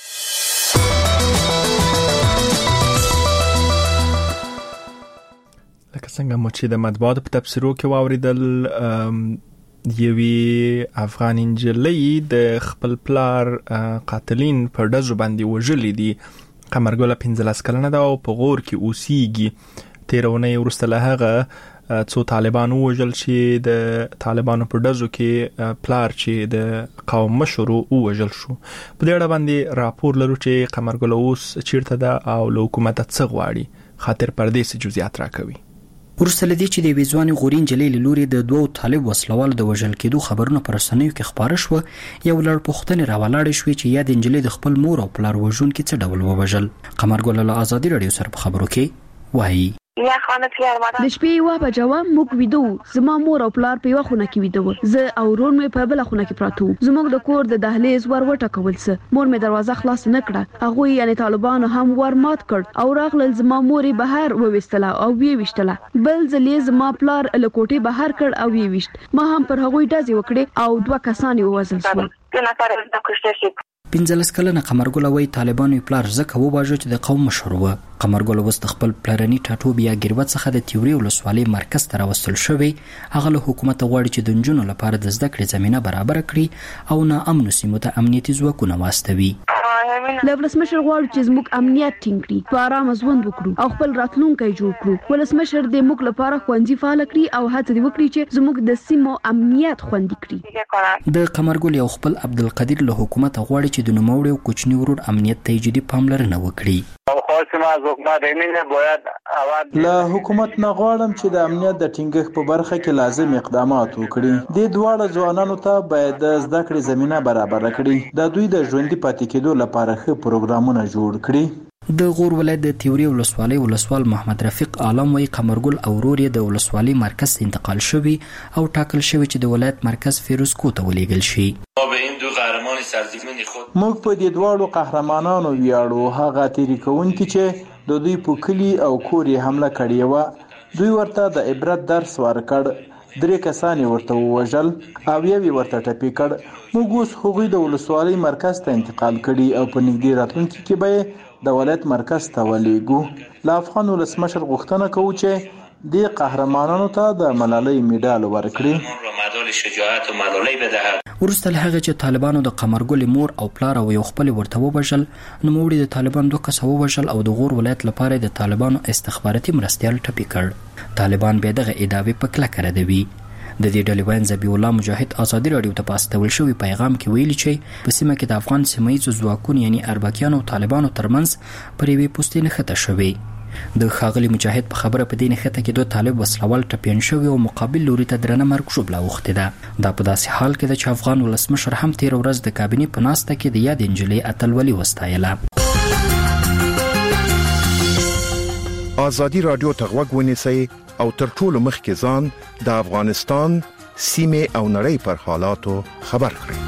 لکه څنګه مو چې د مطبوعاتو په تبصرو کې واوریدل، یوی افغان انجلۍ د خپل پلار قاتلین په ډزو باندې وژلې دي. قمرګل 15 کلنه ده او په غور کې اوسېږي. 13 ونې وروسته له هغه څو طالبان وژل چې د طالبانو په ډزو کې پلار چې د قوم مشر وژل شو. په دې اړه باندې راپور لرو چې قمرګل اوس چیرته ده او له حکومت څخه غواړي. خاطر پردیس جزئیات راکوي. ورسره لدی چې د ویزوان غورین جلیل لوري د دوه طالب وسلوال د وژل کېدو خبرونه پر رسنیو کې خبره شو. یو لړ پوښتنې راولاړې شوې چې یا د انجلۍ د خپل مور او پلار وژونکي څه ډول ووژل. قمرګل له آزادي رادیو سره په خبرو کې وایي یا خانه پیار ماده د شپې یو بجو موږ ویدو زما مور او پلار په یو خونه کې ویدو زه او ورور مې په بل خونه کې پراته زموږ د کور د دهلیز ور وټکول څه مور مې دروازه خلاص نه کړه هغه یعنی طالبانو هم ور مات کړ او راغلل زما مورې بهر وويستله او وی وشتله بل ځلې زما پلار له کوټې بهر کړ او وی وشت ما هم پر هغه ډزې وکړې او دوه کسان ووژل شول. 15 کلنه قمرګل وای طالبانو پلار زکه وواژه چې د قوم مشر و. قمرګل وست خپل پلرني ټاټوبیا ګروت څخه د تیوري ولسوالۍ مرکز ته راوستل شوی. هغه له حکومت غواړي چې د نجونو لپاره د زده کړې زمينه برابر کړي او نه امن سیمو ته امنیتي ځواکونه واستوي. له ولسمشر غواړي چې زموږ امنیت ټینګ کړي په آرام ژوند وکړو او خپل راتلونکي جوړ کړو. ولسمشر د موږ لپاره خوندي فعال کړي او هڅه وکړي چې زموږ د سیمو امنیت خوندي کړي. د قمرګل یو خپل عبدالقدیر له حکومت غواړي چې د نوموړي او کوچني ورور امنیت ته جدي پاملرنه وکړي. له حکومت نه غواړم چې د امنیت د ټینګښت په برخه کې لازم اقدامات وکړي. د دواړو ځوانانو ته باید د زده کړې زمينه برابر کړي. د دوی د ژوندۍ پاتې کېدو لپاره ښه پروګرامونه جوړ کړي. د غور ولایت د تیوري ولسوالۍ ولسوال محمد رفیق عالم وی قمرګل او ورور یې د ولسوالۍ مرکز ته انتقال شوی او ټاکل شوی چې د ولایت مرکز فیروز کو ته ولېږل شي. موږ په دې دواړو قهرمانانو ویاړو. هغه تیری کوونکي چې د دوی په کلی او کور یې حمله کړې و دوی ورته د عبرت درس ورکړ. 3 کسان ورته وژل او یو ورته ټپي کړ. موږ اوس هغوی د ولسوالۍ مرکز ته انتقال کړي او په نږدې راتلونکي کې به د ولایت مرکز ته ولېږو. له افغان ولسمشر غوښتنه کوو چې د قهرمانانو ته د ملالۍ میډال ورکړي. ورسته له هغه چې طالبانو د قمرګل مور او پلار او یو خپل ورته ووژل نوموړي د طالبان 2 کسه ووژل او د غور ولایت لپاره د طالبانو استخباراتي مرستيال ټپي کړ. طالبان به دغه ادعاوې په کلکه ردوي. د دې ډلې وین ذبیح الله مجاهد آزادي رادیو ته پاستول شوی پیغام کې ویلي چې په سیمه کې د افغان سیمایي ځواکونو یعنی اربکیانو او طالبانو ترمنځ پر یوې پوستې نښته شوی. د ښاغلي مجاهد په خبره په دې نښته کې 2 طالب وسلوال ټپيان شوی او مقابل لوري ته درنه مرګ ژوبله وخته ده. دا په داسې حال کې چې افغان ولسمشر هم 13 ورځ د کابینې په ناسته کې د یاد انجلۍ اتلولي وستایله. آزادي رادیو ته غوږ ونیسئ او تر ټولو مخکې ځان د افغانستان سیمه او نړۍ پر حالاتو خبر کړئ.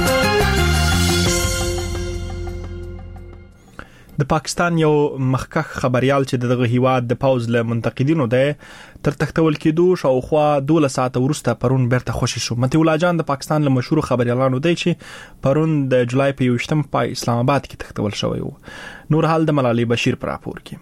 د پاکستان یو مخکښ خبريال چې دغه هیواد د پاوز له منتقدینو ده تر تختول کېدو شاوخوا 12 ساعت ورسته پرون بیرته خوشی شو. متي الله جان د پاکستان له مشهور خبريالانو دی چې پرون د جولای په 28م په اسلام آباد کې تختول شوی و. نور حال د ملالي بشیر پر راپور کې.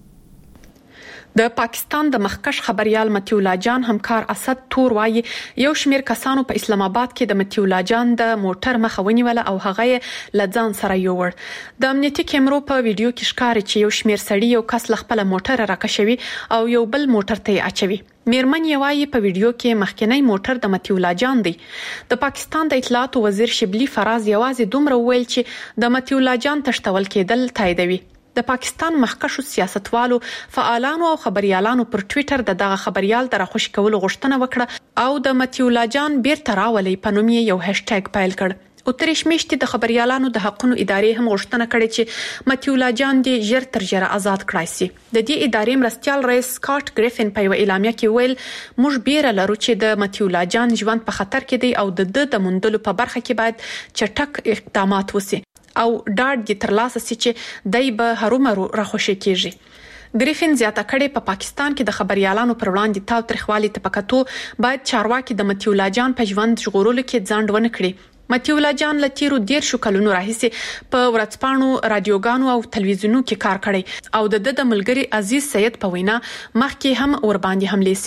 د پاکستان د مخکښ خبريال متي الله جان همکار اسد تور وایي یو شمیر کسانو په اسلام آباد کې د متي الله جان د موټر مخه ونیوله او هغه لځان سره یوړ. د امنیتي کیمرو په ویډیو کې ښکاري چې یو شمیر سړي یو کس خپل موټر راکښوي او یو بل موټر ته اچوي. میرمن یې وایي په ویډیو کې مخکنی موټر د متي الله جان دی. د پاکستان د اطلاعات وزیر شبلی فراز یوازې دومره ویل چې د متي الله جان تشتول کېدل تاییدوي. د پاکستان مخکښو سیاستوالو فعالانو او خبريالانو پر ټوئیټر دغه خبريال د راخوشي کولو غوښتنه وکړه او د متي الله جان بیرته راولي په نوم یو هاشټیګ پایل کړ. اتریش میشتي د خبريالانو د حقوقو ادارې هم غوښتنه کړې چې متي الله جان د ژر تر ژره آزاد کړای شي. د دې ادارې مرستيال رئیس سکاټ ګریفن په اعلامیه کې ویل موږ بیره لرو چې د متي الله جان ژوند په خطر کې دی او د مندلو په برخه کې باید چټک اقدامات وشي او ډاډ دې ترلاسه شي چې دای به هرومرو راخوشي کیږي. ګریفن زیاته کړي په پاکستان کې د خبريالانو پر وړاندې تاوتریخوالي ته پکاتو باید چارواکي د متي الله جان په ژوند ژغورلو کې ځانډ ونه کړي. متي الله جان له تیرو 10 کلونو راهیسې په ورځپاڼو رادیوګانو او تلویزیونونو کې کار کړی او د ملګری عزیز سید په وینا مخکې هم ور باندې حمله شوې.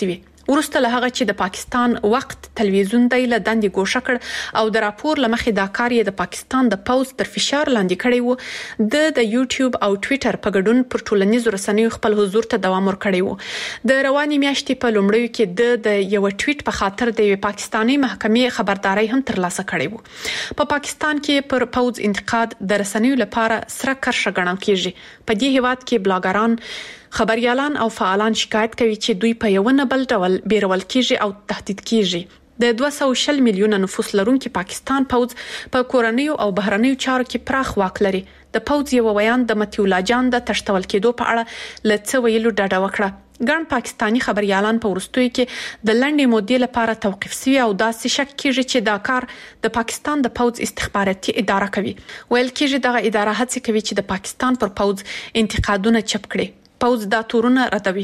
ورسته له هغه چې د پاکستان وخت تلویزیون دی له دندې ګوښه کړ او د راپور لمخې دا کار یې د پاکستان د پوز تر فشار لاندې کړی وو د یوټیوب او ټوئیټر په ګډون پر ټولنیزو رسنیو خپل حضور ته دوام ورکړی وو د رواني میاشتې په لومړیو کې د یو ټویټ په خاطر د پاکستاني محکمې خبرداري هم ترلاسه کړې وو په پاکستان کې پر پوز انتقاد د رسنیو لپاره سره کرښه ګڼل کیږي په دې هیواد کې بلاګران خبريالان او فعالان شکایت کوي چې دوی په یو نه بل ډول بیرول کیږي او تهدید کیږي د 240 میلیونه نفوس لرونکي پاکستان پوز په کورنیو او بهرنیو چارو کې پراخ واک لري د پوز یو ویان د متیولا جان د تشتول کېدو په اړه لڅ ویلو ډاډه وکړه ګڼ پاکستانی خبريالان په ورستوي کې د لنډې مودې لپاره توقيف شوی او داسې شک کیږي چې دا کار د پاکستان د پوز استخباراتي اداره کوي ویل کېږي دغه اداره هڅه کوي چې د پاکستان پر پوز انتقادونه چپ کړي پوز دا تورونه ردوي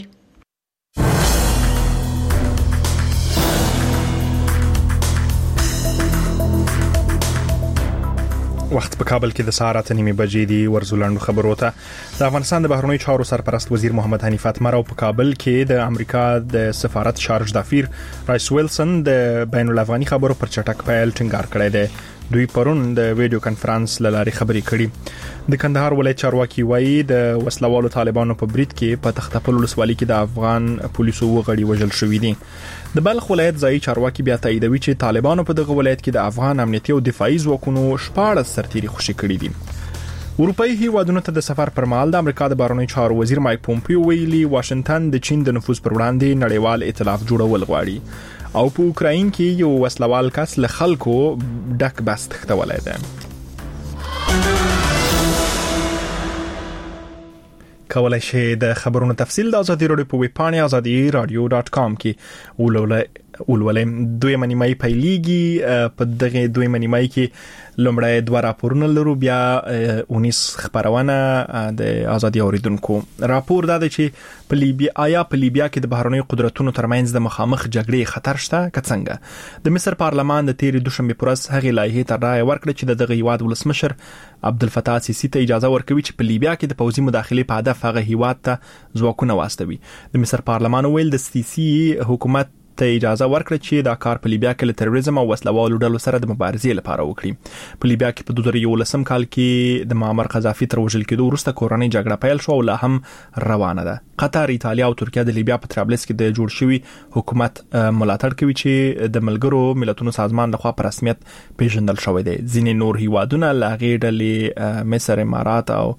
وخت په کابل کې د سهار 8:30 بجې دی ورزولاندو خبرو ته د افغانستان د بهرنیو چارو سرپرست وزیر محمد حنیف اتمر او په کابل کې د امریکا د سفارت شارج دافیر رایس ویلسن د بین الافغاني خبرو پر چټک پیل ټینګار کړی دی دوی پرون د ویډیو کانفرنس لاري خبرې کړي د کندهار ولایت چارواکي وایي د وسلوالو طالبانو په برید کې په تختپل ولسوالۍ کې د افغان پولیسو وغړي وژل شوې دي د بلخ ولایت ځای چارواکي بیا تاییدوي چې طالبانو په دغه ولایت کې د افغان امنیتي او دفاعي ځواکونو 14 سرتیري خوشي کړي دي اروپאי هیوادونو ته د سفر پر مهال د امریکا د بهرنیو چارو وزیر مایک پومپیو ویلي واشنگټن د چین د نفوذ پر وړاندې نړیوال ائتلاف جوړول غواړي او په اوکراین کې یو وسلوال کس له خلکو ډک بس تختولای دی کولای شئ د خبرونو تفصیل د ازادي رادیو په ویب پاڼه azadiradio.com کې ولولم دوی منیمای پیلیږي په دغه دوی منیمای کې لومړی دوه راپورونه لرو بیا 19 خبرونه د ازادي اوریدونکو راپور دا دی چې په لیبیا کې د بهرنیو قدرتونو ترمنځ د مخامخ جګړې خطر شته کڅنګه د مصر پارلمان د تیرې دوشنبه پرز هغه لایحه تر رای ورکړه چې د هیواد ولسمشر عبدالفتاح سیسی ته اجازه ورکوي چې په لیبیا کې د پوځي مداخله په هدف هغه هیواد ته ځواکونه واستوي د مصر پارلمان ویل د سیسی حکومت ته اجازه ورکړه چې دا کار په لیبیا کې له تروریزم او وسلوالو ډلو سره د مبارزې لپاره وکړي په لیبیا کې په 2011 کال کې د معمر قذافي تر وژل کېدو وروسته کورنۍ جګړه پیل شو او لا هم روانه ده قطر ایتالیا او ترکیه د لیبیا په طرابلس کې د جوړ شوی حکومت ملاتړ کوي چې د ملګرو ملتونو سازمان لخوا په رسمیت پیژندل شوی دی ځینې نور هیوادونه لاغې ډلې مصر امارات او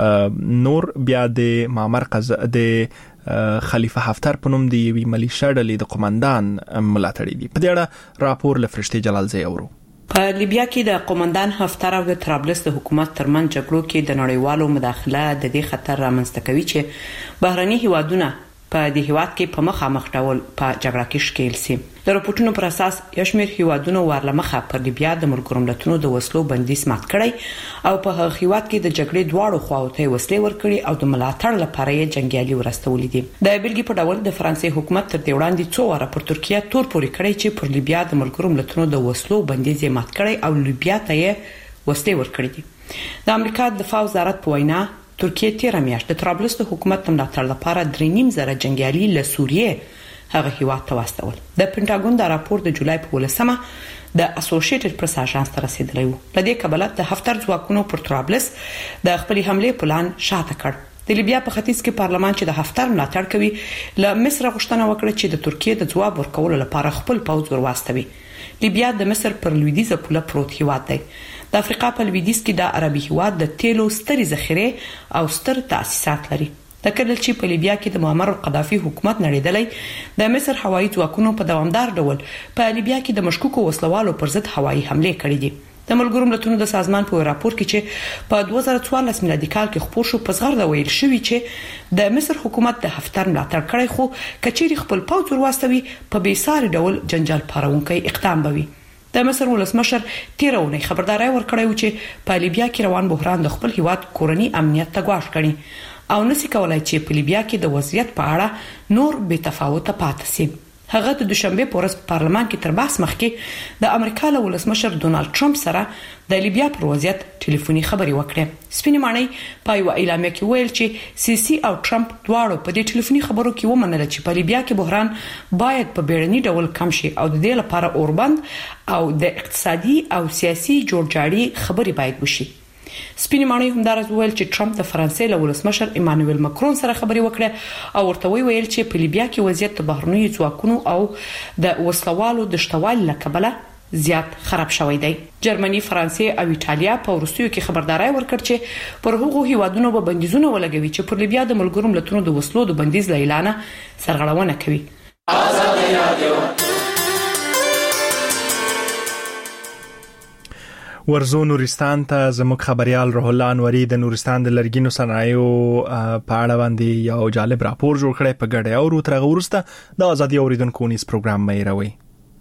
نور بیا د معمر د خلیفه حفتر په نوم دی وی ملیشیا ډلې د قومندان ملاتړي دي په دې اړه راپور لفرشتي جلال زی اورو په لیبیا کې د قومندان حفتر او د طرابلس د حکومت ترمن جګړو کې د نړیوالو مداخله د دې خطر رامنځته کوي چې بهرني هیوادونه په دې هیواد کې په مخامخ ډول په جګړه کې ښکیل سي د راپورټونو پر اساس یشمیر هیوادونو ورلمخه پر لیبیا د ملګرو ملتونو د وسلو بندیز مات کړی او په هغه هیواد کې د جګړې دواړو خواو ته وسلې ورکړي او د ملاتړ لپاره یې جنگیالي ورستولې دي د بلګي په ډول د فرانسې حکومت تر دې وړاندې څو واره پر ترکیه تور پوري کړی چې پر لیبیا د ملګرو ملتونو د وسلو بندیز مات کړي او لیبیا ته یې وسلې ورکړي دي د امریکا د دفاع وزارت په وینا ترکیه تیر میاشت د طرابلس د حکومت ملاتړ لپاره 3.5 جنگیالي له سوریه هغه هیواد ته واستول د پینټاګون د راپور د جولای په 18 د اسوسییټډ پریس اژانس ته رسیدلی و لدې کبله د هفتر ځواکونو پر طرابلس د خپل حمله پلان شاته کړ د لیبیا په ختیځ کې پارلمان چې د هفتر ملاتړ کوي له مصر غوښتنه وکړه چې د ترکیه د ځواب ورکولو لپاره خپل پوځ ورواستوي لیبیا د مصر پر لویدیځه پوله پروت هیواد دی د افریقا په لویدیځ کې د عربي هیواد د تیلو ستري ذخیره او ستر تاسیسات لري د کله چې په لیبیا کې د معمر قذافي حکومت نړیدلې د مصر هوایي ځواکونو په دوامدار ډول په لیبیا کې د مشکوکو وسلوالو پر ضد هوایي حمله کړې دي د ملګرو ملتونو د سازمان په راپور کې چې په 2014 میلادي کال کې خپور شو په زغرده ویل شوی چې د مصر حکومت د هفتر ملاتړ کړی خو کچېری خپل پوځ ورواستوي په بیساري ډول جنجال پارونکي اقدام کوي د مصر ولسمشر تیرونه خبرداري ورکړی و چې په لیبیا کې روان بحران د خپل هیواد کورنی امنیت ته ګواښ کړي او نسی کولای چې په لیبیا کې د وضعیت په اړه نور بې تفاوت پاتې شي هغه د دوشنبه په ورځ په پارلمان کې تر بحث مخکې د امریکا له ولسمشر ډونالد ټرمپ سره د لیبیا پر وضعیت ټلیفوني خبري وکړه. سپینې ماڼۍ په یو اعلامیه کې ویل چې سیسي او ټرمپ دواړو په دې ټلیفوني خبرو کې ومنل چې په لیبیا کې بحران باید په بیړني ډول کم شي او د دې لپاره اوربند او د اقتصادي او سیاسي جوړجاړي خبري باید وشي. سپینې ماڼۍ همدارس ویل چې ټرمپ د فرانسې له ولسمشر ایمانوئل ماکرون سره خبري وکړه او ورته ویل چې په لیبیا کې وضعیت د بهرنیو ځواکونو او د وسلوالو د شتوالي له کبله زیات خراب شوی دی. جرمني، فرانسې او ایتالیا په وروستیو کې خبرداري ورکړه چې پر هغو هیوادونو به بندیزونه ولګوي چې پر لیبیا د ملګرو ملتونو د وسلو د بندیز له اعلان سرغړونه کوي. آزادي رادیو ورزو نورستان ته زموږ خبريال روح الله انوري د نورستان د لرګینو صنایعو په اړه باندې یو جالب راپور جوړ کړی په ګډه او ترغه ورسته د ازادي اوریدونکو نیس پروګرام مې راوي.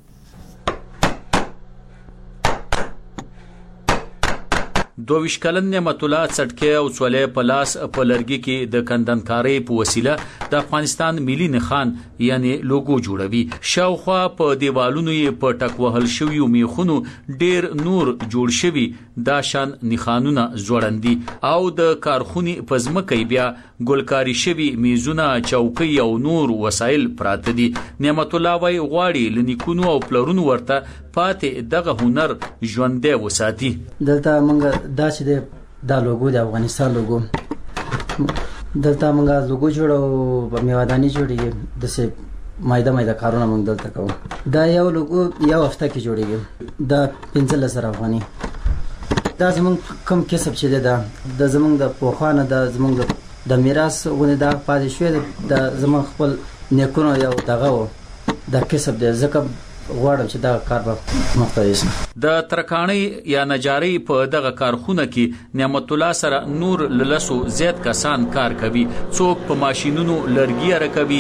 22 کلن نعمت الله څټکي او څولې په لاس په لرګي کې د کندنکاري په وسیله د افغانستان ملي نښان یعنی لوګو جوړوي. شاوخوا په دیوالونو یې په ټک وهل شوی میخونو ډیر نور جوړ شوی دا شان نښانونه زوړندي او د کارخونی په ځمکې بیا ګلکاري شوی میزونه چوکۍ او نور وسایل پراته دي. نعمت الله وايي غواړي لنیکونو او پلرونو ورته پاتې دغه هنر ژوندې وساتي. دلته موږ دا چې د لوګو د افغانستان لوګو دلته موږ لوګو جوړو په میوادانی جوړیږي د سه مایده کارونه موږ دلته کوو. دا یو لوګو یو هفته کې جوړیږي د 15 افغاني. دا زموږ کوم کسب چې دا د زموږ د پوخانه د زموږ د میراث ونه دا پاتې شوی د زموږ خپل نیکونو یو دغه د کسب د زکه غواړم چې دا کار به مختلف د ترکانی یا نجاری په دغه کارخونه کې نعمت الله سره نور للسو زیات کسان کار کوي. څوک په ماشينونو لرګي راکوي،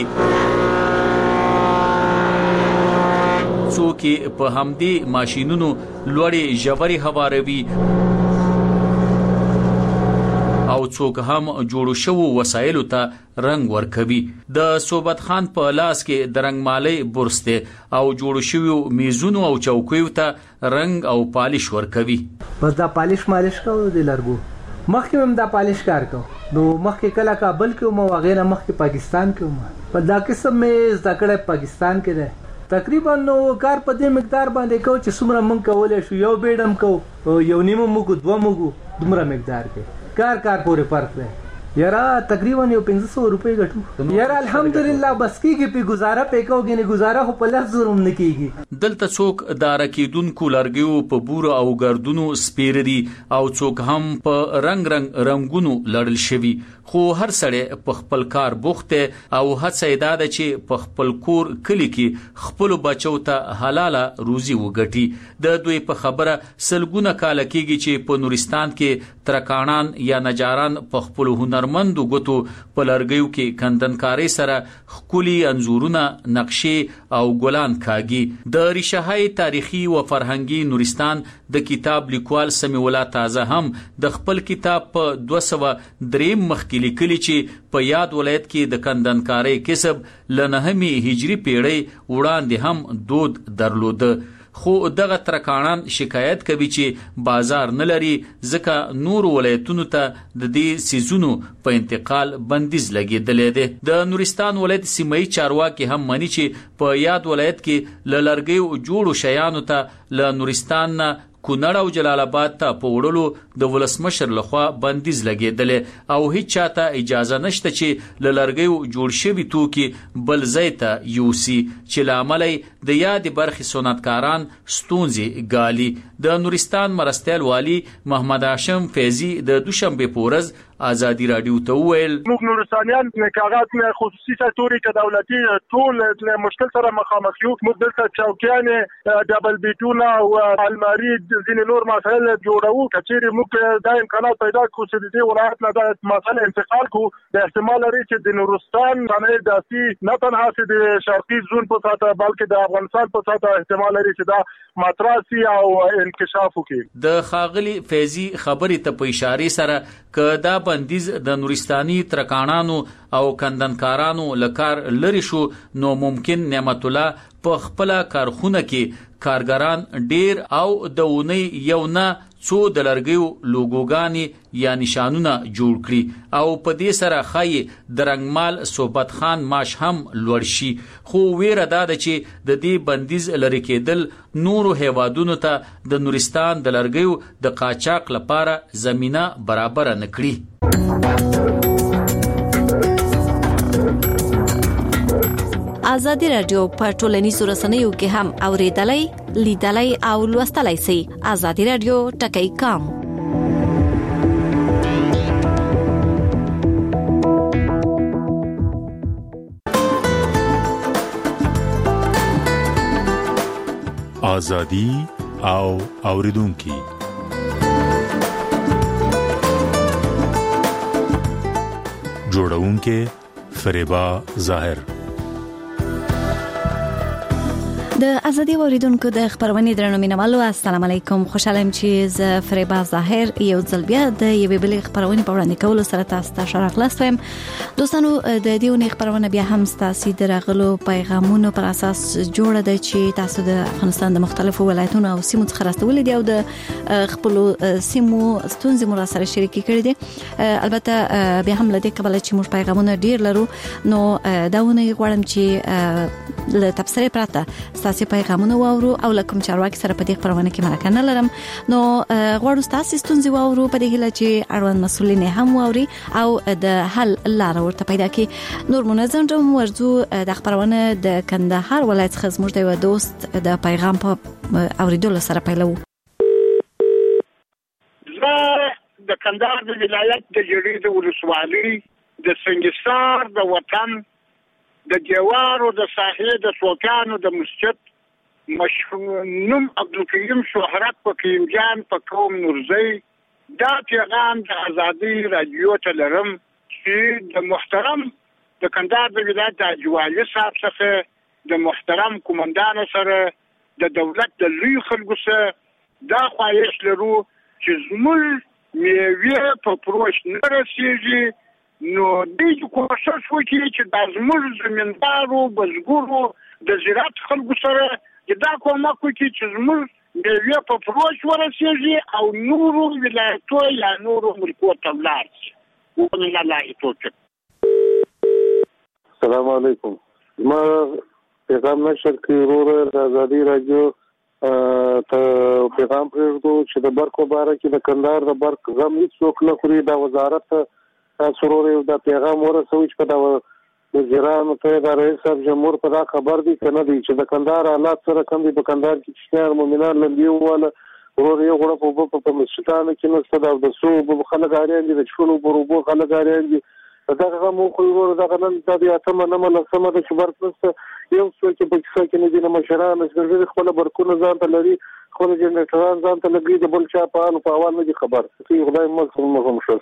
څوک په همدي ماشينونو لوړې جوړي هواروي او څوک هم جوړو شو وسایلو ته رنگ ورکوي. د صوبت خان په لاس کې د رنگ مالي برسته او جوړو شو میزونو او چوکیو ته رنگ او پالش ورکوي. بس دا پالش مالش کو د لرګو مخکې هم دا پالش کار کو نو مخکې کله کابل کې مو وغیرہ مخکې پاکستان کې په دا قسم مې ذکر پاکستان کې ده تقریبا نو کار په دې مقدار باندې کو چې څومره مونږ کولای شو. یو بیډم کو یو نیمه موږ دوه موږ دومره مقدار کې کار پورې فرق دی. یاره تقریبا یو 500 روپے غټو. یاره الحمدلله بس کیږي په گزاره پېکوږي نه گزاره خو په لږ زروم نه کیږي. دلته څوک د رکیدونکو لرګیو په بورو او ګردونو سپیردي او څوک هم په رنگونو لړل شوی. خو هر سړی په خپل کار بوخته او هڅه ادا چې په خپل کور کلی کې خپل بچو ته حلاله روزي وګټي. د دوی په خبره سلګونه کال کېږي چې په نورستان کې ترکانان یا نجاران په خپل هنرمندو ګوتو په لرګیو کې کندنکاري سره خولي انزورونه نقشې او ګلان کاږي. د ریشه‌های تاریخي او فرهنګي نورستان د کتاب لیکوال سمیع الله تازه هم د خپل کتاب په 203 مخکې لیکلي چې په یاد ولایت کې د کندنکاري کسب لنهمي هجری پیړۍ وړاندې هم دود درلوده. خو دغه ترکانان شکایت کوي چې بازار نه لري ځکه نور ولایتونو ته د دې سيزونو په انتقال بندیز لګیدلې ده. د نورستان ولایت سیمایي چارواکي هم مانی چې په یاد ولایت کې لړګي جوړو شیانو ته ل نورستان نه کونړ او جلال آباد ته په وړلو د ولسمشر لخوا بندیز لګیدل او هیڅ چاته اجازه نشته چې لړګي جوړ شوی توکي بل ځای ته یوسي چې لاملې د یاد برخي صنعتکاران ستونزې ګالي. د نورستان مرستیال والی محمد هاشم فیضی د دوشنبه پورز آزادی رادیو ته ویل موږ نورستانیان کاغذ نه خصوصي سکتوري ک دولتي ټول له مشکل سره مخامخ یو. موږ دلته چوکیانه ډبل بیټونه او الماری ځینې نور مسایل جوړو. کچېری موږ دا امکانات پیدا کړو چې د دې ولایت نه د مسایل انتقال کو د احتمال لري چې د نورستان باندې داسي نه تنها چې د شرقي زون په ساته بلکې د افغانستان په ساته احتمال لري چې دا ماتراسي او انکشاف وکړي. د خاغلی فیضی خبرې ته په اشاره سره ک دا بندیز د نورستاني ترکانانو او کندنکارانو لکار لری شو نو ممکن نعمت الله په خپل کارخونه کې کارګران ډیر او د ونی یو نه څو د لرګیو لوګوګانی یا نشانونه جوړ کړي او په دې سره خای د رنگمال صوبت خان ماش هم لوړ شي خو ویره دا ده چې د دې بندیز لری کېدل نورو هیوادونو ته د نورستان د لرګیو د قاچاق لپاره زمينه برابر نه کړي. آزادی رادیو په ټولنیزو رسنیو کې هم اوریدلای، لیدلای او لوستلای شئ. آزادی رادیو ټکی کام. آزادی او اوریدونکو جوړونکو فریبا ظاهر. د ازادي اوریدونکو د خبرونې درنو مینوالو السلام علیکم. خوشاله یم چې ز فریبا ظاهر یو ځل بیا د یوې بلې خبرونې په وړاندې کولو سره تاسو ته شرخلاص ویم. دوستانو د دې خبرونه بیا هم تاسو درغلو پیغامونو پر اساس جوړه ده چې تاسو د افغانستان د مختلفو ولایتونو او سیمو څخه راستولې دي او د خپل سیمو ستونزې مو سره شریکې کړې دي. البته بیا هم لدې قبل چې موږ پیغامونه ډیر لرو نو داونه غواړم چې له تبصره پراته تاسو پیغامونه واورو او لکم چارواکي سره په دې خبرونه کې مرکه نه لرم نو غواړم تاسو ستونزې واورو په دې هیله چې اړوند مسؤلین هم واوري او د حل لاره ورته پیدا کړي. نور منظم ډول ورزو د خبرونه د کندهار ولایت څخه زموږ د دوست د پیغام په اوریدلو سره پیلو. زه د کندهار د ولایت د جریده ولسوالۍ د سنگسار د وطن د جوارو د ساحې د سوکانو د مسجد مشهور عبدالکریم شهرت په کریم جان په قوم نورزی دا پیغام د ازادي رادیو ته لرم چې د محترم د کندهار د ولایت د جوالي صاحب څخه د محترم قومندان سره د دولت د لوی خلکو سره دا خواهش لرو چې زموږ میوې په پروش نه رسیږي نو دې کوشش وکړي چې د زموږ زمیندارو بزګرو د زراعت خلکو سره دا کومک وکړي چې زموږ میوې په فروش ورسیږي او نورو ولایتو یا نورو ملکو ته ولاړ شي. والله توفیق. السلام علیکم. ما پیغام نشر کې ورور آزادی رادیو ته پیغام پرېږدو چې د برق باره کې د کندهار د برق غم هیڅوک نه خوري. دا وزارت تاسو ورور دا پیغام ورسوي چې دا وزیرانو ته د رئیس صاحب جمهور په دا خبر دي کنه دي چې د کندهار حالات سره کم دي. په کندهار کې چې مومنان لندي واله ورور یو غړپ په مسجدانو کې نو ستاسو د سو په خلک اړین دي د شونو بروبو خلک اړین دي دا هغه خو ورور دا نن د اتمه نه مل سم د شبر پرسته یو څو چې په څه کې نه دي مشران چې خپل برکونه ځان ته لري خپل جنریټران ځان ته لګي د بل چا په اول نه خبر چې خدای مو شوس.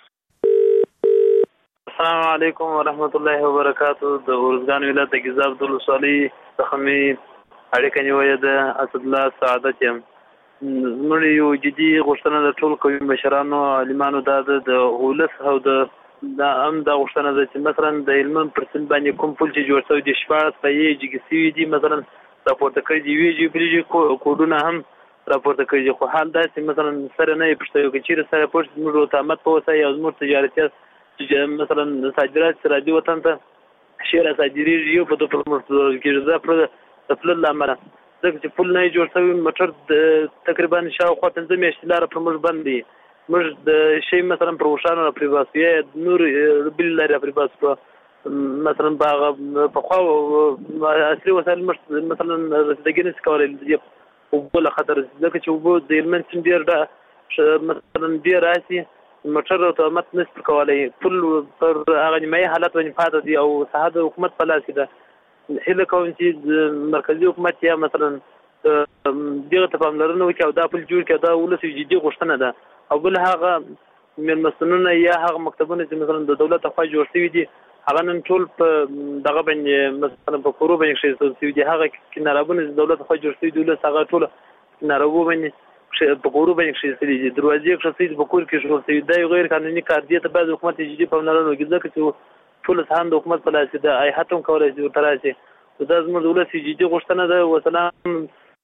السلام علیکم ورحمت الله وبرکاتہ. د ورزګان ولایت د ګیزاب د ولسوالۍ څخه می اړیکه نیولې ده. اسد الله سعادت یم. زموږ یو جدي غوښتنه د ټول قومي مشرانو عالمانو د ولس او د غوښتنه ده چې مثلا د علم پرسنټ باندې کوم پول چې جوړ شوی د شپږ په یږي دي مثلا راپورته کړي دی ویجی پلیږي کوډونه هم راپورته کړي خو حال دا چې مثلا سره نه پښتو کې چیرې سره پورت موږ ته مت په وسای او زموږ تجارتي چې مثلا صادرات راځي وطن ته شیر صادري یو په توګه پرمختګ کې دا پر خپل لامل ځکه چې پول نه جوړ شوی موټر تقریبا شاوخوا 15 میاشتې لاره پر موږ باندې موږ د شی مثلا پروشانو پریواسي نور بل لري پریواس مثلا په خو اصلي وسایل مثلا رسیدګي نس کولای او بل خطر ځکه چې وبو د المنت ډیر دا مثلا ډیر راسي موټر ته مت نس کولای ټول پر هغه نیمه حالت باندې پاتې دي او صحه حکومت په لاس ده. هله کوم چې مرکزی حکومت یا مثلا دغه ته پاملرنه وکړي او دا پل جوړ کړي دا ولسی جدي غوښتنه ده او بل هغه من مسنونه یا هغه مکتبونه چې مثلا د دولت خوا جوړ شوی دي هغه نن ټول په دغه باندې مثلا په کورو باندې شي دي هغه کنارابونه د دولت خوا جوړ شوی دي له هغه ټول کنارابو باندې په کورو باندې شېستلې دي دروازې خصيص په کور کې شو دا غیر قانوني کار دی ته بعض حکومت جدي په نړۍ کې ځکه چې ټول سهم د حکومت په لاس دی آی هاتم کولای شي تراشي دا زموږ ولسی جدي غوښتنه ده وسلام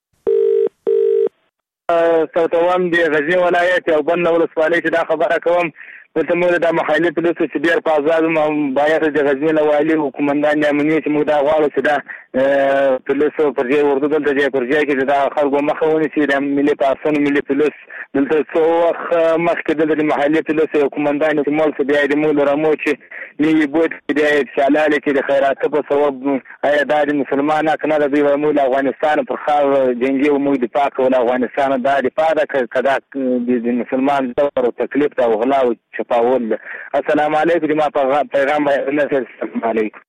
سوتوام دی غزنی ولایت او بن ولسوالۍ چې دا خبره کوم ته موږ د مخالف لوڅ چې بیر په آزاد باید د غزنی لوالي حکومتان امنیت چې موږ دا غواړو چې دا پولیس پرځای ورته دلته ځای پرځای کې دا خلکو مخاوني چې د ملي پاسون ملي پولیس دلته څو وخت مخکې د مخالف لوڅ حکومتان چې مول څه دی د مول رمو چې نیوي بوت دی چې لاله کې د خیرات په سبب آیا د مسلمانانو کنه د مول افغانستان پر خاور جنگي او موږ دفاع کول افغانستان د دفاع کدا د مسلمان دور تکلیف او غلا شفاول. السلام علیکم جماعت پیغام السلام علیکم.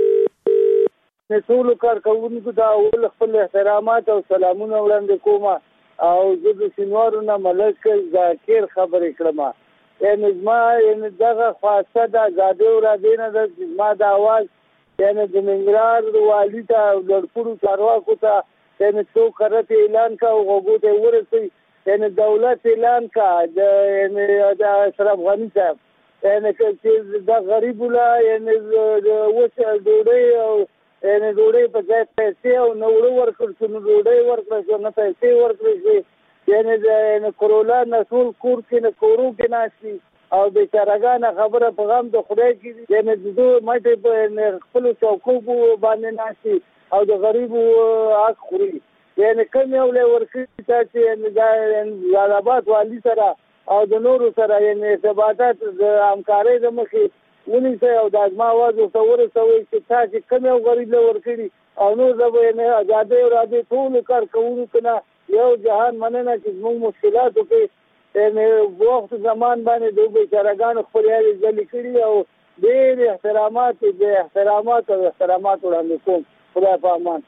ټول کارکونکو ته اول خپل احترامات او سلامونه وړاندې کوم او زه د سینوارونو ملک ذاکر خبرې کړم یعنی زما دغه خاصه د آزادۍ ورځې نه د زما د اواز یعنی د ننګرهار والي ته لړپوړو چارواکو ته یعنی څو کرت اعلان کا او غوږو ته ورسي یعنی دولت اعلان کا د اشرف غنی صاحب یعنی چې د غریب ولا یعنی وسه ډوډۍ او یعنی ډوډۍ په ځای پیسې او نوړو ورکړ شو نو ډوډۍ ورکړ شو نه پیسې ورکړ شي یعنی کرولا نسول کور کې نه کورو کې ناشتي او بیچارهګان خبره په غم د خدای کې یعنی د دوه ماته په خپل چوکو باندې ناشتي او د غریبو حق خوري یعنی کوم یو له ورکړي چې د آباد والی سره او د نورو سره یعنی ارتباطات د همکارۍ د مخې ونیسي او د ازما आवाज وسوره سوي چې تاسو کوم یو غریب له ورکړي او نو زه یعنی آزادۍ او راځي ټول کار کوونکو نه یو جهان مننه چې موږ مشکلاتو کې یعنی وخت زمان باندې د بیچارهګان خپل یاري ځلې کړي او ډېر احترامات وړاندې کوم. خدای په امان.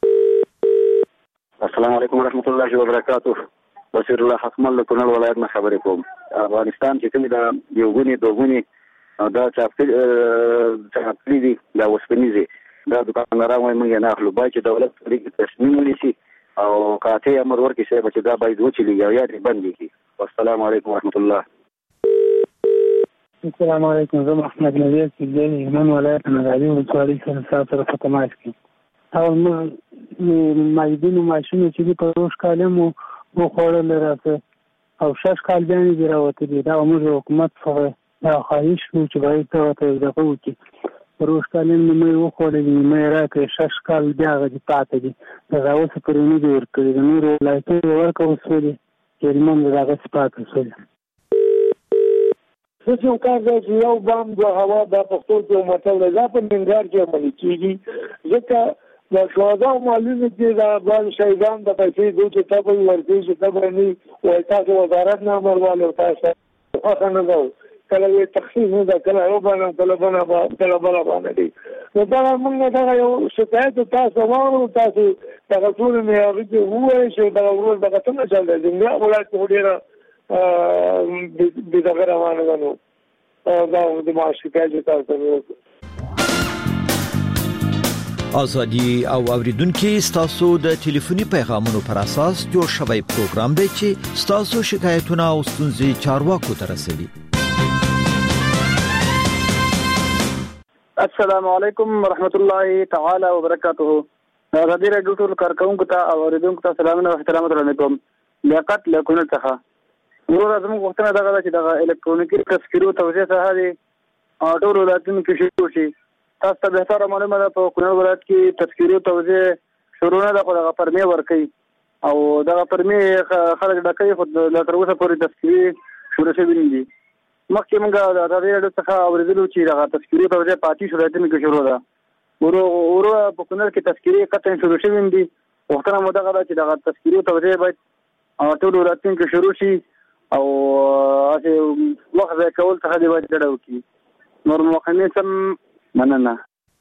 السلام علیکم ورحمۃ اللہ وبرکاتہ. بصیر الله حکمل له کونړ ولایت نه خبرې کوم. افغانستان چې کوم د یو غوني دوغوني دا چاپلي دي دا وسپنيزي دا دکانداران وايي موږ نه اخلو باید چې دولت پرې تصمیم ونیسي او قاطع امر ورکړي چې دا باید وچلي یا یې بند کړي. والسلام علیکم ورحمۃ اللہ. السلام علیکم. زه محمد نذیر سیدی من ولایت نغالي ولسوالۍ سره په تماس کې او مایدونو ماشینو چې په روش کالمو مو خوړل راځي او شش کال باندې دی راوته دا موږ حکومت سره دا خواهش وو چې باید ته دغه وکړي روش کالم مې وخوړل مې راکې شش کال بیا غږی پاتې دي دا اوس پرې نه دی ورکړي د نور ولایتونو ورکو وسولې چې موږ دغه سپات وسولې څه یو کار دی چې یو بام د هوا د پښتو کې مطلب دا په ننګرهار کې عملي کیږي ځکه د شهدا معلومه چې دا افغان شهیدان د پیسې دوی ته په ورته چې دا نه وای تاسو وزارت نه امرواله تاسو خو نه دا کله یې تخصیص نه دا کله یو باندې کله باندې دي نو دا موږ دا یو شکایت تاسو وایو تاسو دا ټول نه هغه چې وایي چې دا ورول دا څنګه چل دی څنګه ولایت ډیره د دغه روانه نو دا د معاشقه تاسو ازادي او اوریدونکو ستاسو د ټلیفوني پیغامونو پر اساس جوړ شوی پروګرام دی چې ستاسو شکایتونه او ستونزې چارواکو ته رسوي. السلام علیکم ورحمۃ اللہ تعالی وبرکاتہ. ازادي رادیو ټول کارکونکو ته او اوریدونکو ته سلامونه او احترامات وړاندې کوم. لیاقت له کونړ څخه نور زموږ وختونه دغه چې دغه الکترونیکي تذکیرو توزیع څخه دي ټول ولایتونو کې شروع شي. تاسو ته به تر معلومه ده په کونړ ولایت کې تذکیرو توزیع شروع نه ده خو دغه پرمې ورکړي او دغه پرمې خلک ډکوي خو تر اوسه پورې تذکیرې شروع شوي نه دي. مخکې موږ د ازادي راډیو څخه اورېدلو چې دغه تذکیرو توزیع په اتیش ولایتونو کې شروع ده ورو په کونړ کې تذکیرې قطعا شروع شوي نه دي. وختونه مو دغه ده چې دغه تذکیرو توزیع باید ټول ولایتونو کې شروع شي او هسې وخت ضایع کول څخه دې باید ډډه وکړي. نور موقعې سم مننه.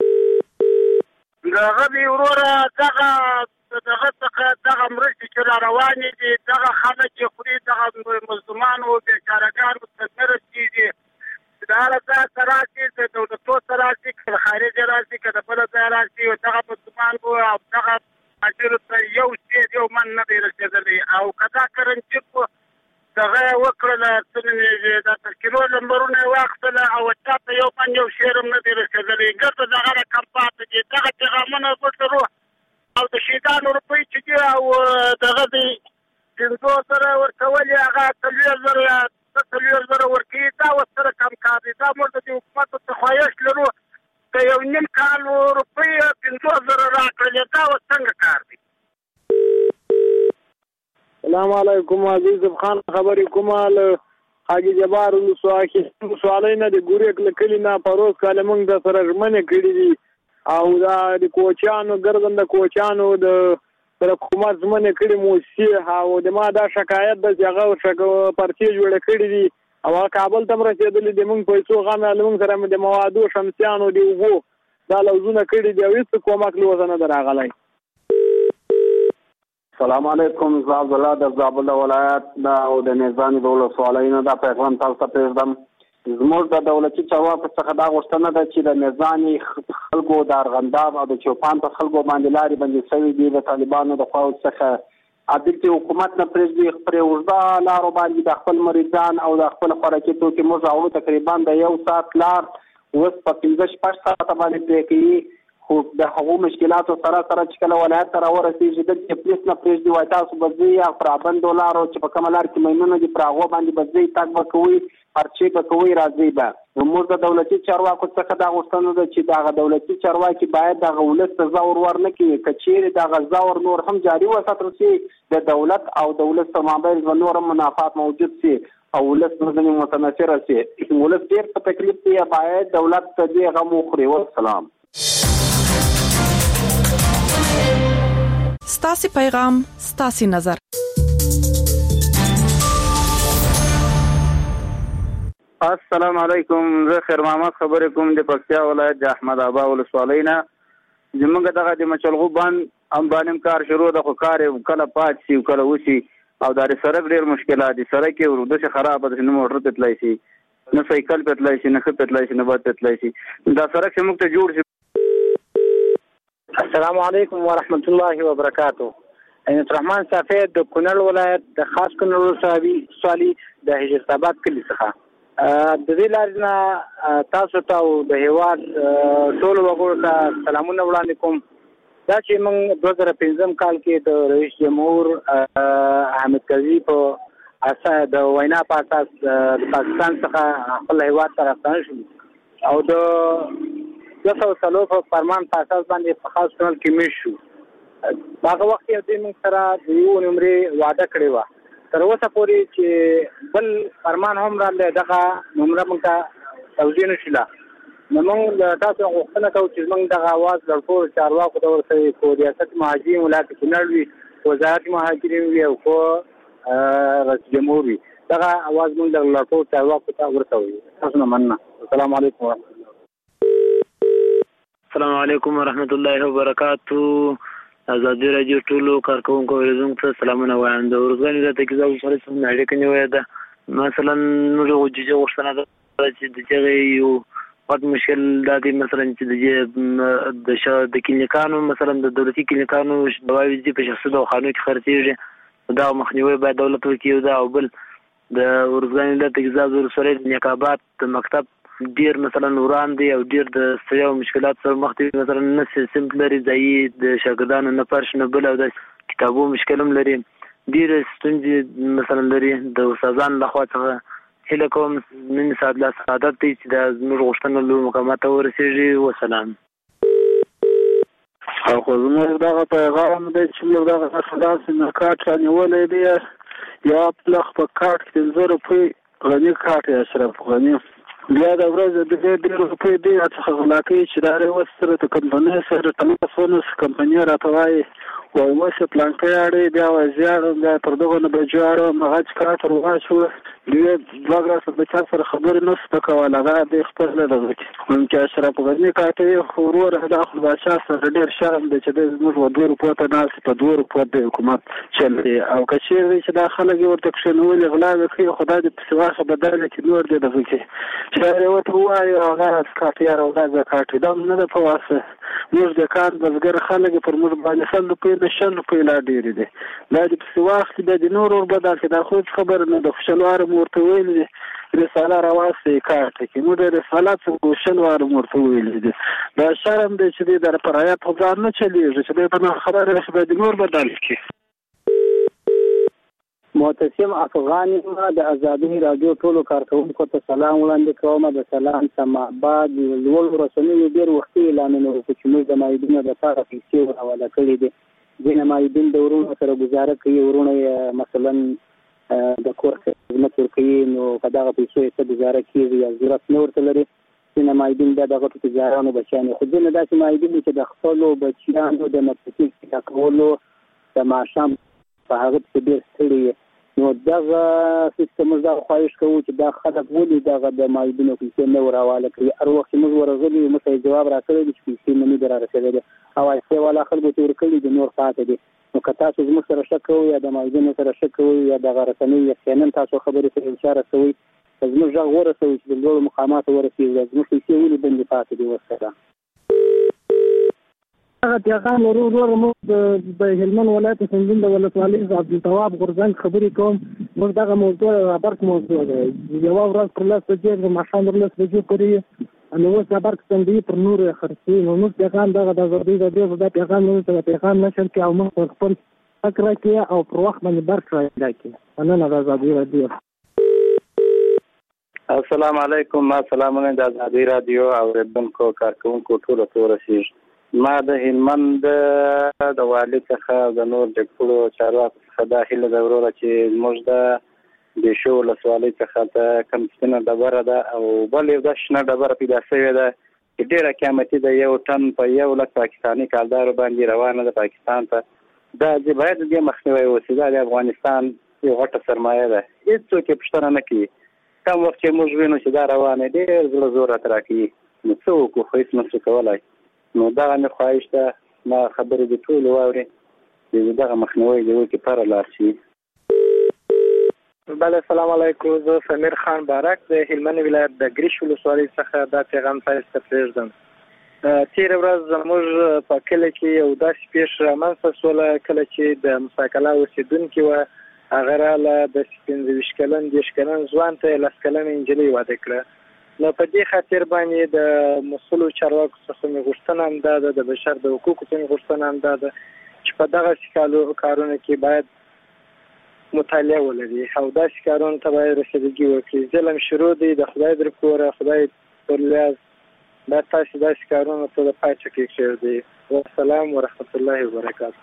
دغه دی وروره دغه څخه دغه مرستې چې را روانې دي دغه خلک چې خوري دغه مظلومانو بیچارهګان ورته رسېږي د هر ځای ته راشي د دولتو ته راشي که د خارجه راشي که د بله ځای راشي دغه مظلومان او دغه اجر ته یو څه یو من نه دی رسیدلی او کدا کرنچ په دغه وکړل چې دا کیلو نمبرونه واخله او چاته یو من یو شیرم نه دی رسیدلی ګرځه دغه کمپاټ کې دغه پیغامونه وکړو او د شیطان روپی چې او دغه دی څنګه سره ورکول هغه تلویر ورکی دا وسره کم کار دي دا موږ د حکومت ته خواهش لرو ته یو نیم کال روپی 50,000 راکړل دا څنګه کار دي. السلام علیکم عزیز خان خبرې کومه له حاجی جبار سوالینه د ګورېک لکلی نه پروز کاله موږ د سره ژمنې کړې دي او دا د کوچانو ګرځنده کوچانو د پر حکومت ژمنې کړې مو او د ما دا شکایت د هغه پرچې جوړ کړې دي او کابل ته رسیدلې د موږ پیسو غم موږ سره د موادو شمسیانو دی وګو دا لوزونه کړې دی او هیڅ کومک لوزنه دراغلی. السلام علیکم زاب الله د زابل ولایت دا او د نظامی دولت سوالینه دا پیغام تاسو ته پېژدم. زموږ د دولتي چارواکو څخه دا غوښتنه ده چې د نظامی خلکو د ارغنداب او د چوپان په خلکو باندې لارې بندې شوې دي د طالبانو د خواو څخه عدالتي حکومت نه پرېږدي پرې اوږده لارو باندې د خپل مریضان او د خپل خوراکي توکي موږ راوړو تقریبا د 1 ساعت لار اوس په 15-16 ساعته باندې پرې کوي خو د هغو مشکلاتو سره چې کله ولایت ته راورسېږي دلته پولیس نه پرېږدي وایي تاسو به ځئ یا پر ابندو لارو چې په کومه لار کې میمونه دي پر هغو باندې به ځئ تګ به کوئ پرچې به کوئ راځئ به. موږ د دولتي چارواکو څخه دا غوښتنه ده چې دغه دولتي چارواکي باید دغه ولس ته زور ورنه کړي که چیرې دغه زور نور هم جاري وساتل شي د دولت او د ولس په مابین به نور هم منافعات موجود شي او ولس ځینې متنفره شي. ولس ډېر په تکلیف دی باید دولت ته دې غم وخوري. والسلام. ستاسي پیغام ستاسي نظر. السلام علیکم زه خیر محمد خبرې کوم د پکتیا ولایت د احمد آبا ولسوالۍ نه. زموږ دغه د مچلغو باندې هم باندې کار شروع د خو کار کله پات شي کله وشي او د سړک ډېر مشکلات دي. سړک یې ورده خراب ده نه موټر ته تلای شي نه سایکل په تلای شي نه خپ په تلای شي نه باد په تلای شي دا سړک چې موږ ته جوړ شي. السلام علیکم ورحمت الله وبرکاتہ. عینت الرحمن صافی د کونړ ولایت د خاص کونړ ولسوالۍ د حجرت آباد کلی څخه د دې لارې نه تاسو ته او د هیواد ټول وګړو ته سلامونه وړاندې کوم. دا چې موږ 2015 کال کې د رئیس جمهور حامد کرزي په اساس د وینا په اساس د پاکستان څخه خپل هیواد ته راستانه شو او د 200 په فرمان په اساس باندې په خاص کونړ کې مېشت شو. هغه وخت یې د موږ سره د یو نمرې وعده کړې وه تر اوسه پورې چې بل فرمان هم راغلی دغه نمره موږ ته توجیه نه شوله. نو موږ له تاسو غوښتنه کوو چې موږ دغه اواز د ټولو چارواکو ته ورسوي خو ریاست مهاجرین ولایت کونړ وي وزارت مهاجرین وي او خو رئیس جمهور وي دغه اواز موږ د ټولو چارواکو ته ورسوي. تاسو نه مننه. السلام علیکم ورحمۃ الله. السلام علیکم ورحمۃ الله وبرکاتہ. ازادي رادیو ټولو کارکونکو اوریدونکو ته سلامونه وایم. د ورځنی د تکیزو سره څه اړیکه نیولې ده مثلا نور وجوجه غوښتنه ده چې دغه یو وخت مشکل د دې مثلا چې د کلینیکانو مثلا د دولتي کلینیکانو دواوی دي په شخصي دواخانو کې خرڅېږي دا مخنیوي باید دولت وکړي دا او بل د ورځنی د تکیزو سره د نقابات د مکتب ډیر مثلا وړاندې او ډیر د ستړیا مشکلات سره مخ دي مثلا نه سیستم لري ځای د شاګردانو نه پرش نه بل او د کتابو مشکل هم لري ډیر ستونزې مثلا لري د استادانو لخوا څخه هله کوم من سعادت دي چې د زموږ غوښتنه له مقامات ورسېږي. وسلام. خو زموږ دغه پیغام دی چې موږ دغه داسې نه کارت نیولې دی یا پلخ په کارت کې 10 روپۍ غني کارت یا اشرف غني بیا د ورځې د ډېر روپۍ دی څخه غلا کوي چې دا یې وسره د کمپنۍ سره تلفون کمپنۍ راته وایي وایي اوس یې پلانکۍ اړوي بیا وایي زیاړم بیا تر دغو نه بجو اړوم هغه چې کاته روغاشوه دوی 2 ګراسه د چا سره خبرې نه شو کولی هغه دی خپل نه دغه کړي چې اشرف غني کاته یې خو وروره دا خو بادشاه سره ډېر شرم دی چې دی زموږ 2 روپو ته ناست په 2 روپو د حکومت چل دی او که چېرې دی چې دا خلک یې ورته کښېنولي غلاوې کوي خو دا دې پسې واخه بدله چې نور دې دغه کړي چې یې ورته ووایي هغه کاته یاره هغه زه کاټې دا نه ده په واسه موږ د کار بزګر خلک پر موږ باندې خلک په نشن په لا ډیر دي دا د سواخت د نور اور بدل کې د خو خبر نه د خوشالوار مرته ویل دي رساله راواسي کار ته کې موږ د رسالات څخه شلوار مرته ویل دي دا شرم د چې د پرایات ځان نه چلیږي چې په خبره شبه د نور بدل کې معتصم افغان د ازادي رادیو ټولو کارکونکو ته سلام وړاندې کوم. د سلام سما بعد ولول رسنیو ډیر وخت اعلانونه وکړي چې موږ د مایدینو د لپاره پیسې ورواله کړې دي. ځینې مایدین د ورونو سره گزاره کوي، ورونه مثلا د کور خدمت ورکوي، نو په دغه پیسو یې گزاره کیږي یا ضرورت نه ورته لري. ځینې مایدین بیا دغه تجارانو بچیان خو ځینې داسې مایدین چې د خپلو بچیانو د نفسي کولو د ماشام په هغه کې ډیر ستړي، نو دغه سیستم دا خواهش کوو چې دا خلک ولې دغه د مایدینو پیسې نه ورواله کوي. هر وخت موږ ورغلي موږ جواب راکړی چې پیسې نه دي رارسېدلې او ایسه والا خلکو ته ورکړي د نور پاتې دي. نو که تاسو زموږ سره شک کوئ یا د مایدینو سره شک کوئ یا د غرسنۍ یقینا تاسو خبرې سره اشاره کوئ، زموږ غږ ورسوي چې د لوړو مقاماتو ورسېږي، زموږ پیسې ولې بندې پاتې دي ورسره. هغه پیغام ورور موږ د هلمند ولایت سنجین د ولسوالۍ عبدالتواب غورځنګ خبرې کوم. موږ دغه موضوع برق موضوع دی، یوه ورځ پر 10 بجې د ماښام پر 10 بجې پورې نو اوس برق څنګه پر نور خرڅوي. نو موږ پیغام دغه د ازادي رادیو د پیغام نو پیغام نشر کې او موږ خپل فکر کې او پر وخت باندې برق راځي. نن د ازادي رادیو السلام علیکم. ما سلامونه د ازادي رادیو او ردونکو کارکونکو ټول ته ورسیږي. ما د هلمند د والي څخه د نور د ټولو چارواکو څخه دا هیله ده وروره چې موږ د شو ولسوالۍ څخه ته کم سپینه ډبره ده او بل یو د شنه ډبره پیدا شوې ده چې ډېره قیمتي ده، 1 ټن په 1 لک پاکستاني کالدارو باندې روانه ده پاکستان ته. دا چې باید د دې مخنیوی وشي. دا د افغانستان یو غټه سرمایه ده، هېڅوک یې پوښتنه نه کوي. کم وخت چې موږ وینو چې دا روانه ډېر زړه زور راته راکوي، نو څه وکړو؟ خو هېڅ نشو کولی. نو دغه مې خواهش ده ما خبرې د ټولو واوري چې دغه مخنیوی د وکړي پر لار شي. بله السلام علیکم. زه سمیر خان بارک د هلمند ولایت د ګریش ولسوالۍ څخه دا پیغام تاسو ته پرېږدم. تېره ورځ زموږ په کلي کې یو داسې پیښه رامنځته شوله کله چې د مساکله اوسېدونکي وه، هغه راله د 25 کلن 10 کلن ځوان ته 10 کلنه نجلۍ واده کړه. نو په دې خاطر باندې د مسؤلو چارواکو څخه مې غوښتنه همدا ده، د بشر د حقوقو څخه مې غوښتنه همدا ده چې په دغه کارونو کې باید مطالعه ولري او داسې کارونو ته باید رسیدګي وکړي. ظلم شروع دی، د خدای در کوره خدای پر لیاز باید تاسې داسې کارونو ته د پای ټکی کېږدئ. والسلام ورحمت الله وبرکاته.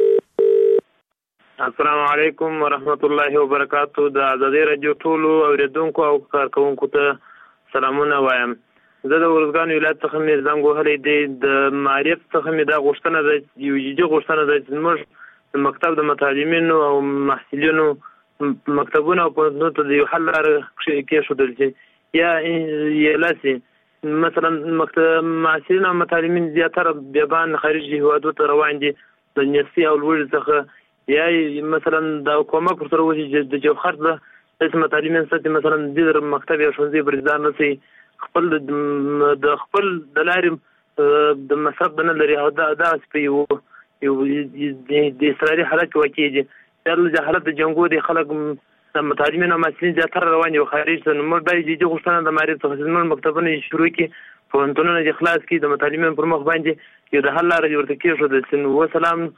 السلام علیکم ورحمت الله وبرکاته. د ازادي رادیو ټولو اوریدونکو او کارکونکو ته سلامونه وایم. زه د ورزګان ولایت څخه مې زنګ وهلی دی. د معرف څخه مې دا غوښتنه ده، یو جدي غوښتنه ده چې موږ د مکتب د متعلمینو او محصلینو مکتبونه او پوهنتونونو ته د یو حل لاره کېښودل شي یا لاسې مثلا محصلین او متعلمین زیاتره بیابان خارجي هېوادو ته روان دي د یونیورسټي او لوړې څخه، یا مثلا د کومک ورسره وشي چې د جوهر د داسې متعلمین ساتي مثلا د مکتب یا ښوونځي بریدار نه شي، خپل د خپل د لارې د مصرف نه لري او داسې په یو د اضطراري حالت کې واقع دي. دا حالت د جنګو د خلک د متعلمین او محصلین زیاتره روان دي او خارج ته. نو موږ باید جدي غوښتنه د معرف څخه زموږ مکتبونه شروع کړي، پوهنتونونه دې خلاص کړي، د متعلمینو پر مخ باندې یو د حل لاره دې ورته کېښودل شي. وسلام.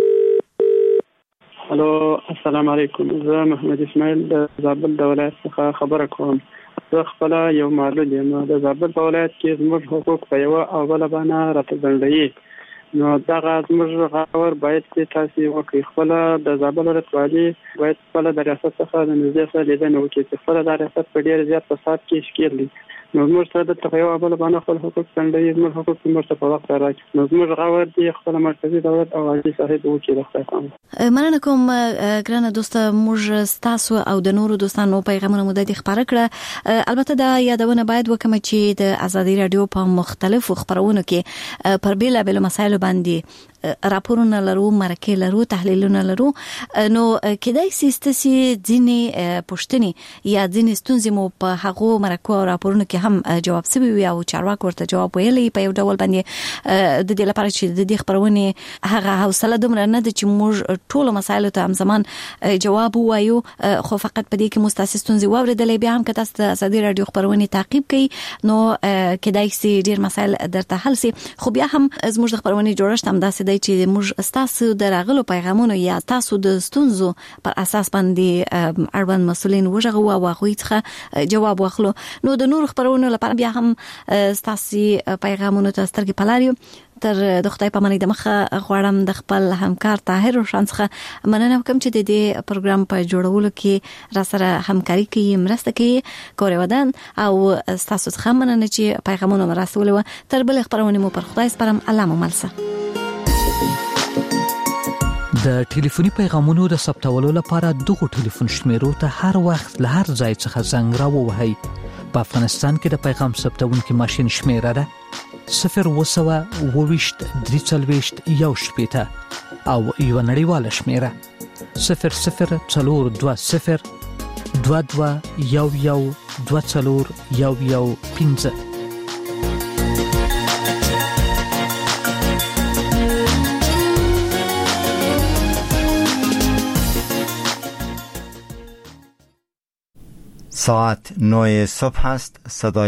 الو السلام علیکم. زه محمد اسماعیل د زابل د ولایت څخه خبره کوم. زه خپل یو معلول یم. د زابل په ولایت کې زموږ حقوق په یو او بل باندې راته ځنډوي، نو دغه زموږ غور باید چې تاسو وکړئ. خپل د زابل ولایت والی باید خپل د ریاست څخه د نږدې سره لیدنه وکړي چې خپل د ریاست په ډیر زیات فساد کې ښکېل دي. نو زموږ سره د یو او بل باندې خپل حقوق ځنډوي، زموږ حقوق زموږ ته په وخت راځي. نو زموږ غور دی خپل مرکزی دولت او عاجزي صاحب وکړي. مننه کوم ګرانه دوست. موږ ستاسو او د نورو دوستانو پیغامونه مو د خبره کړه. البته دا یادونه باید وکم چې د ازادي رادیو په مختلفو خبرونو کې پر بیلابل مسایلو باندې راپورونه لرو، مرکه لرو، تحلیلونه لرو، نو کدای سیستسي ځینې پوښتنې یا ځینې ستونزې مو په هغه مرکو او راپورونو کې هم جواب سوي وي او چارواکو ورته جواب ویلي په یو ډول باندې د دې لپاره چې د دې خبرونه هغه حوصله دومره نه ده چې موږ ټول مسایلو ته هم زمان جواب وایو، خو فقط په دې کې مستاسس ستونزې واوریدلې. بیا هم که تاسو د ازادي رادیو خبرونه تعقیب کړئ نو کدای سي ډیر مسایل درته حل سي. خو بیا هم زموږ د خبرونه جوړښت هم داسې دی چې موږ تاسو د راغلو پیغامونو یا تاسو د ستونزو پر اساس باندې اړوند مسؤلین وژغو او هغه څخه جواب واخلو. نو د نور خبرونو لپاره بیا هم تاسو پیغامونو ته سترګې پلاریو. تر د خدای په منۍ د مخه غواړم د خپل همکار طاهر روشن څخه مننه وکم چې د دې پروګرام په جوړولو کې را سره همکاري کوي، مرسته کوي. کورې ودان او تاسو څخه مننه چې پیغامونه مراسول و. تر بل خبرونه مو پر خدای سپارم. الله مو ملسه. د ټلیفوني پیغامونو د ثبتولو لپاره دغه ټلیفون شمیرو ته هر وخت له هر ځای څخه زنګ راووهئ. په افغانستان کې د پیغام ثبتونکو ماشين شمیره ده 020 340 1 او یو نړیواله شمیره 0042 22 11 15. ساعت 9 صبح است. صدای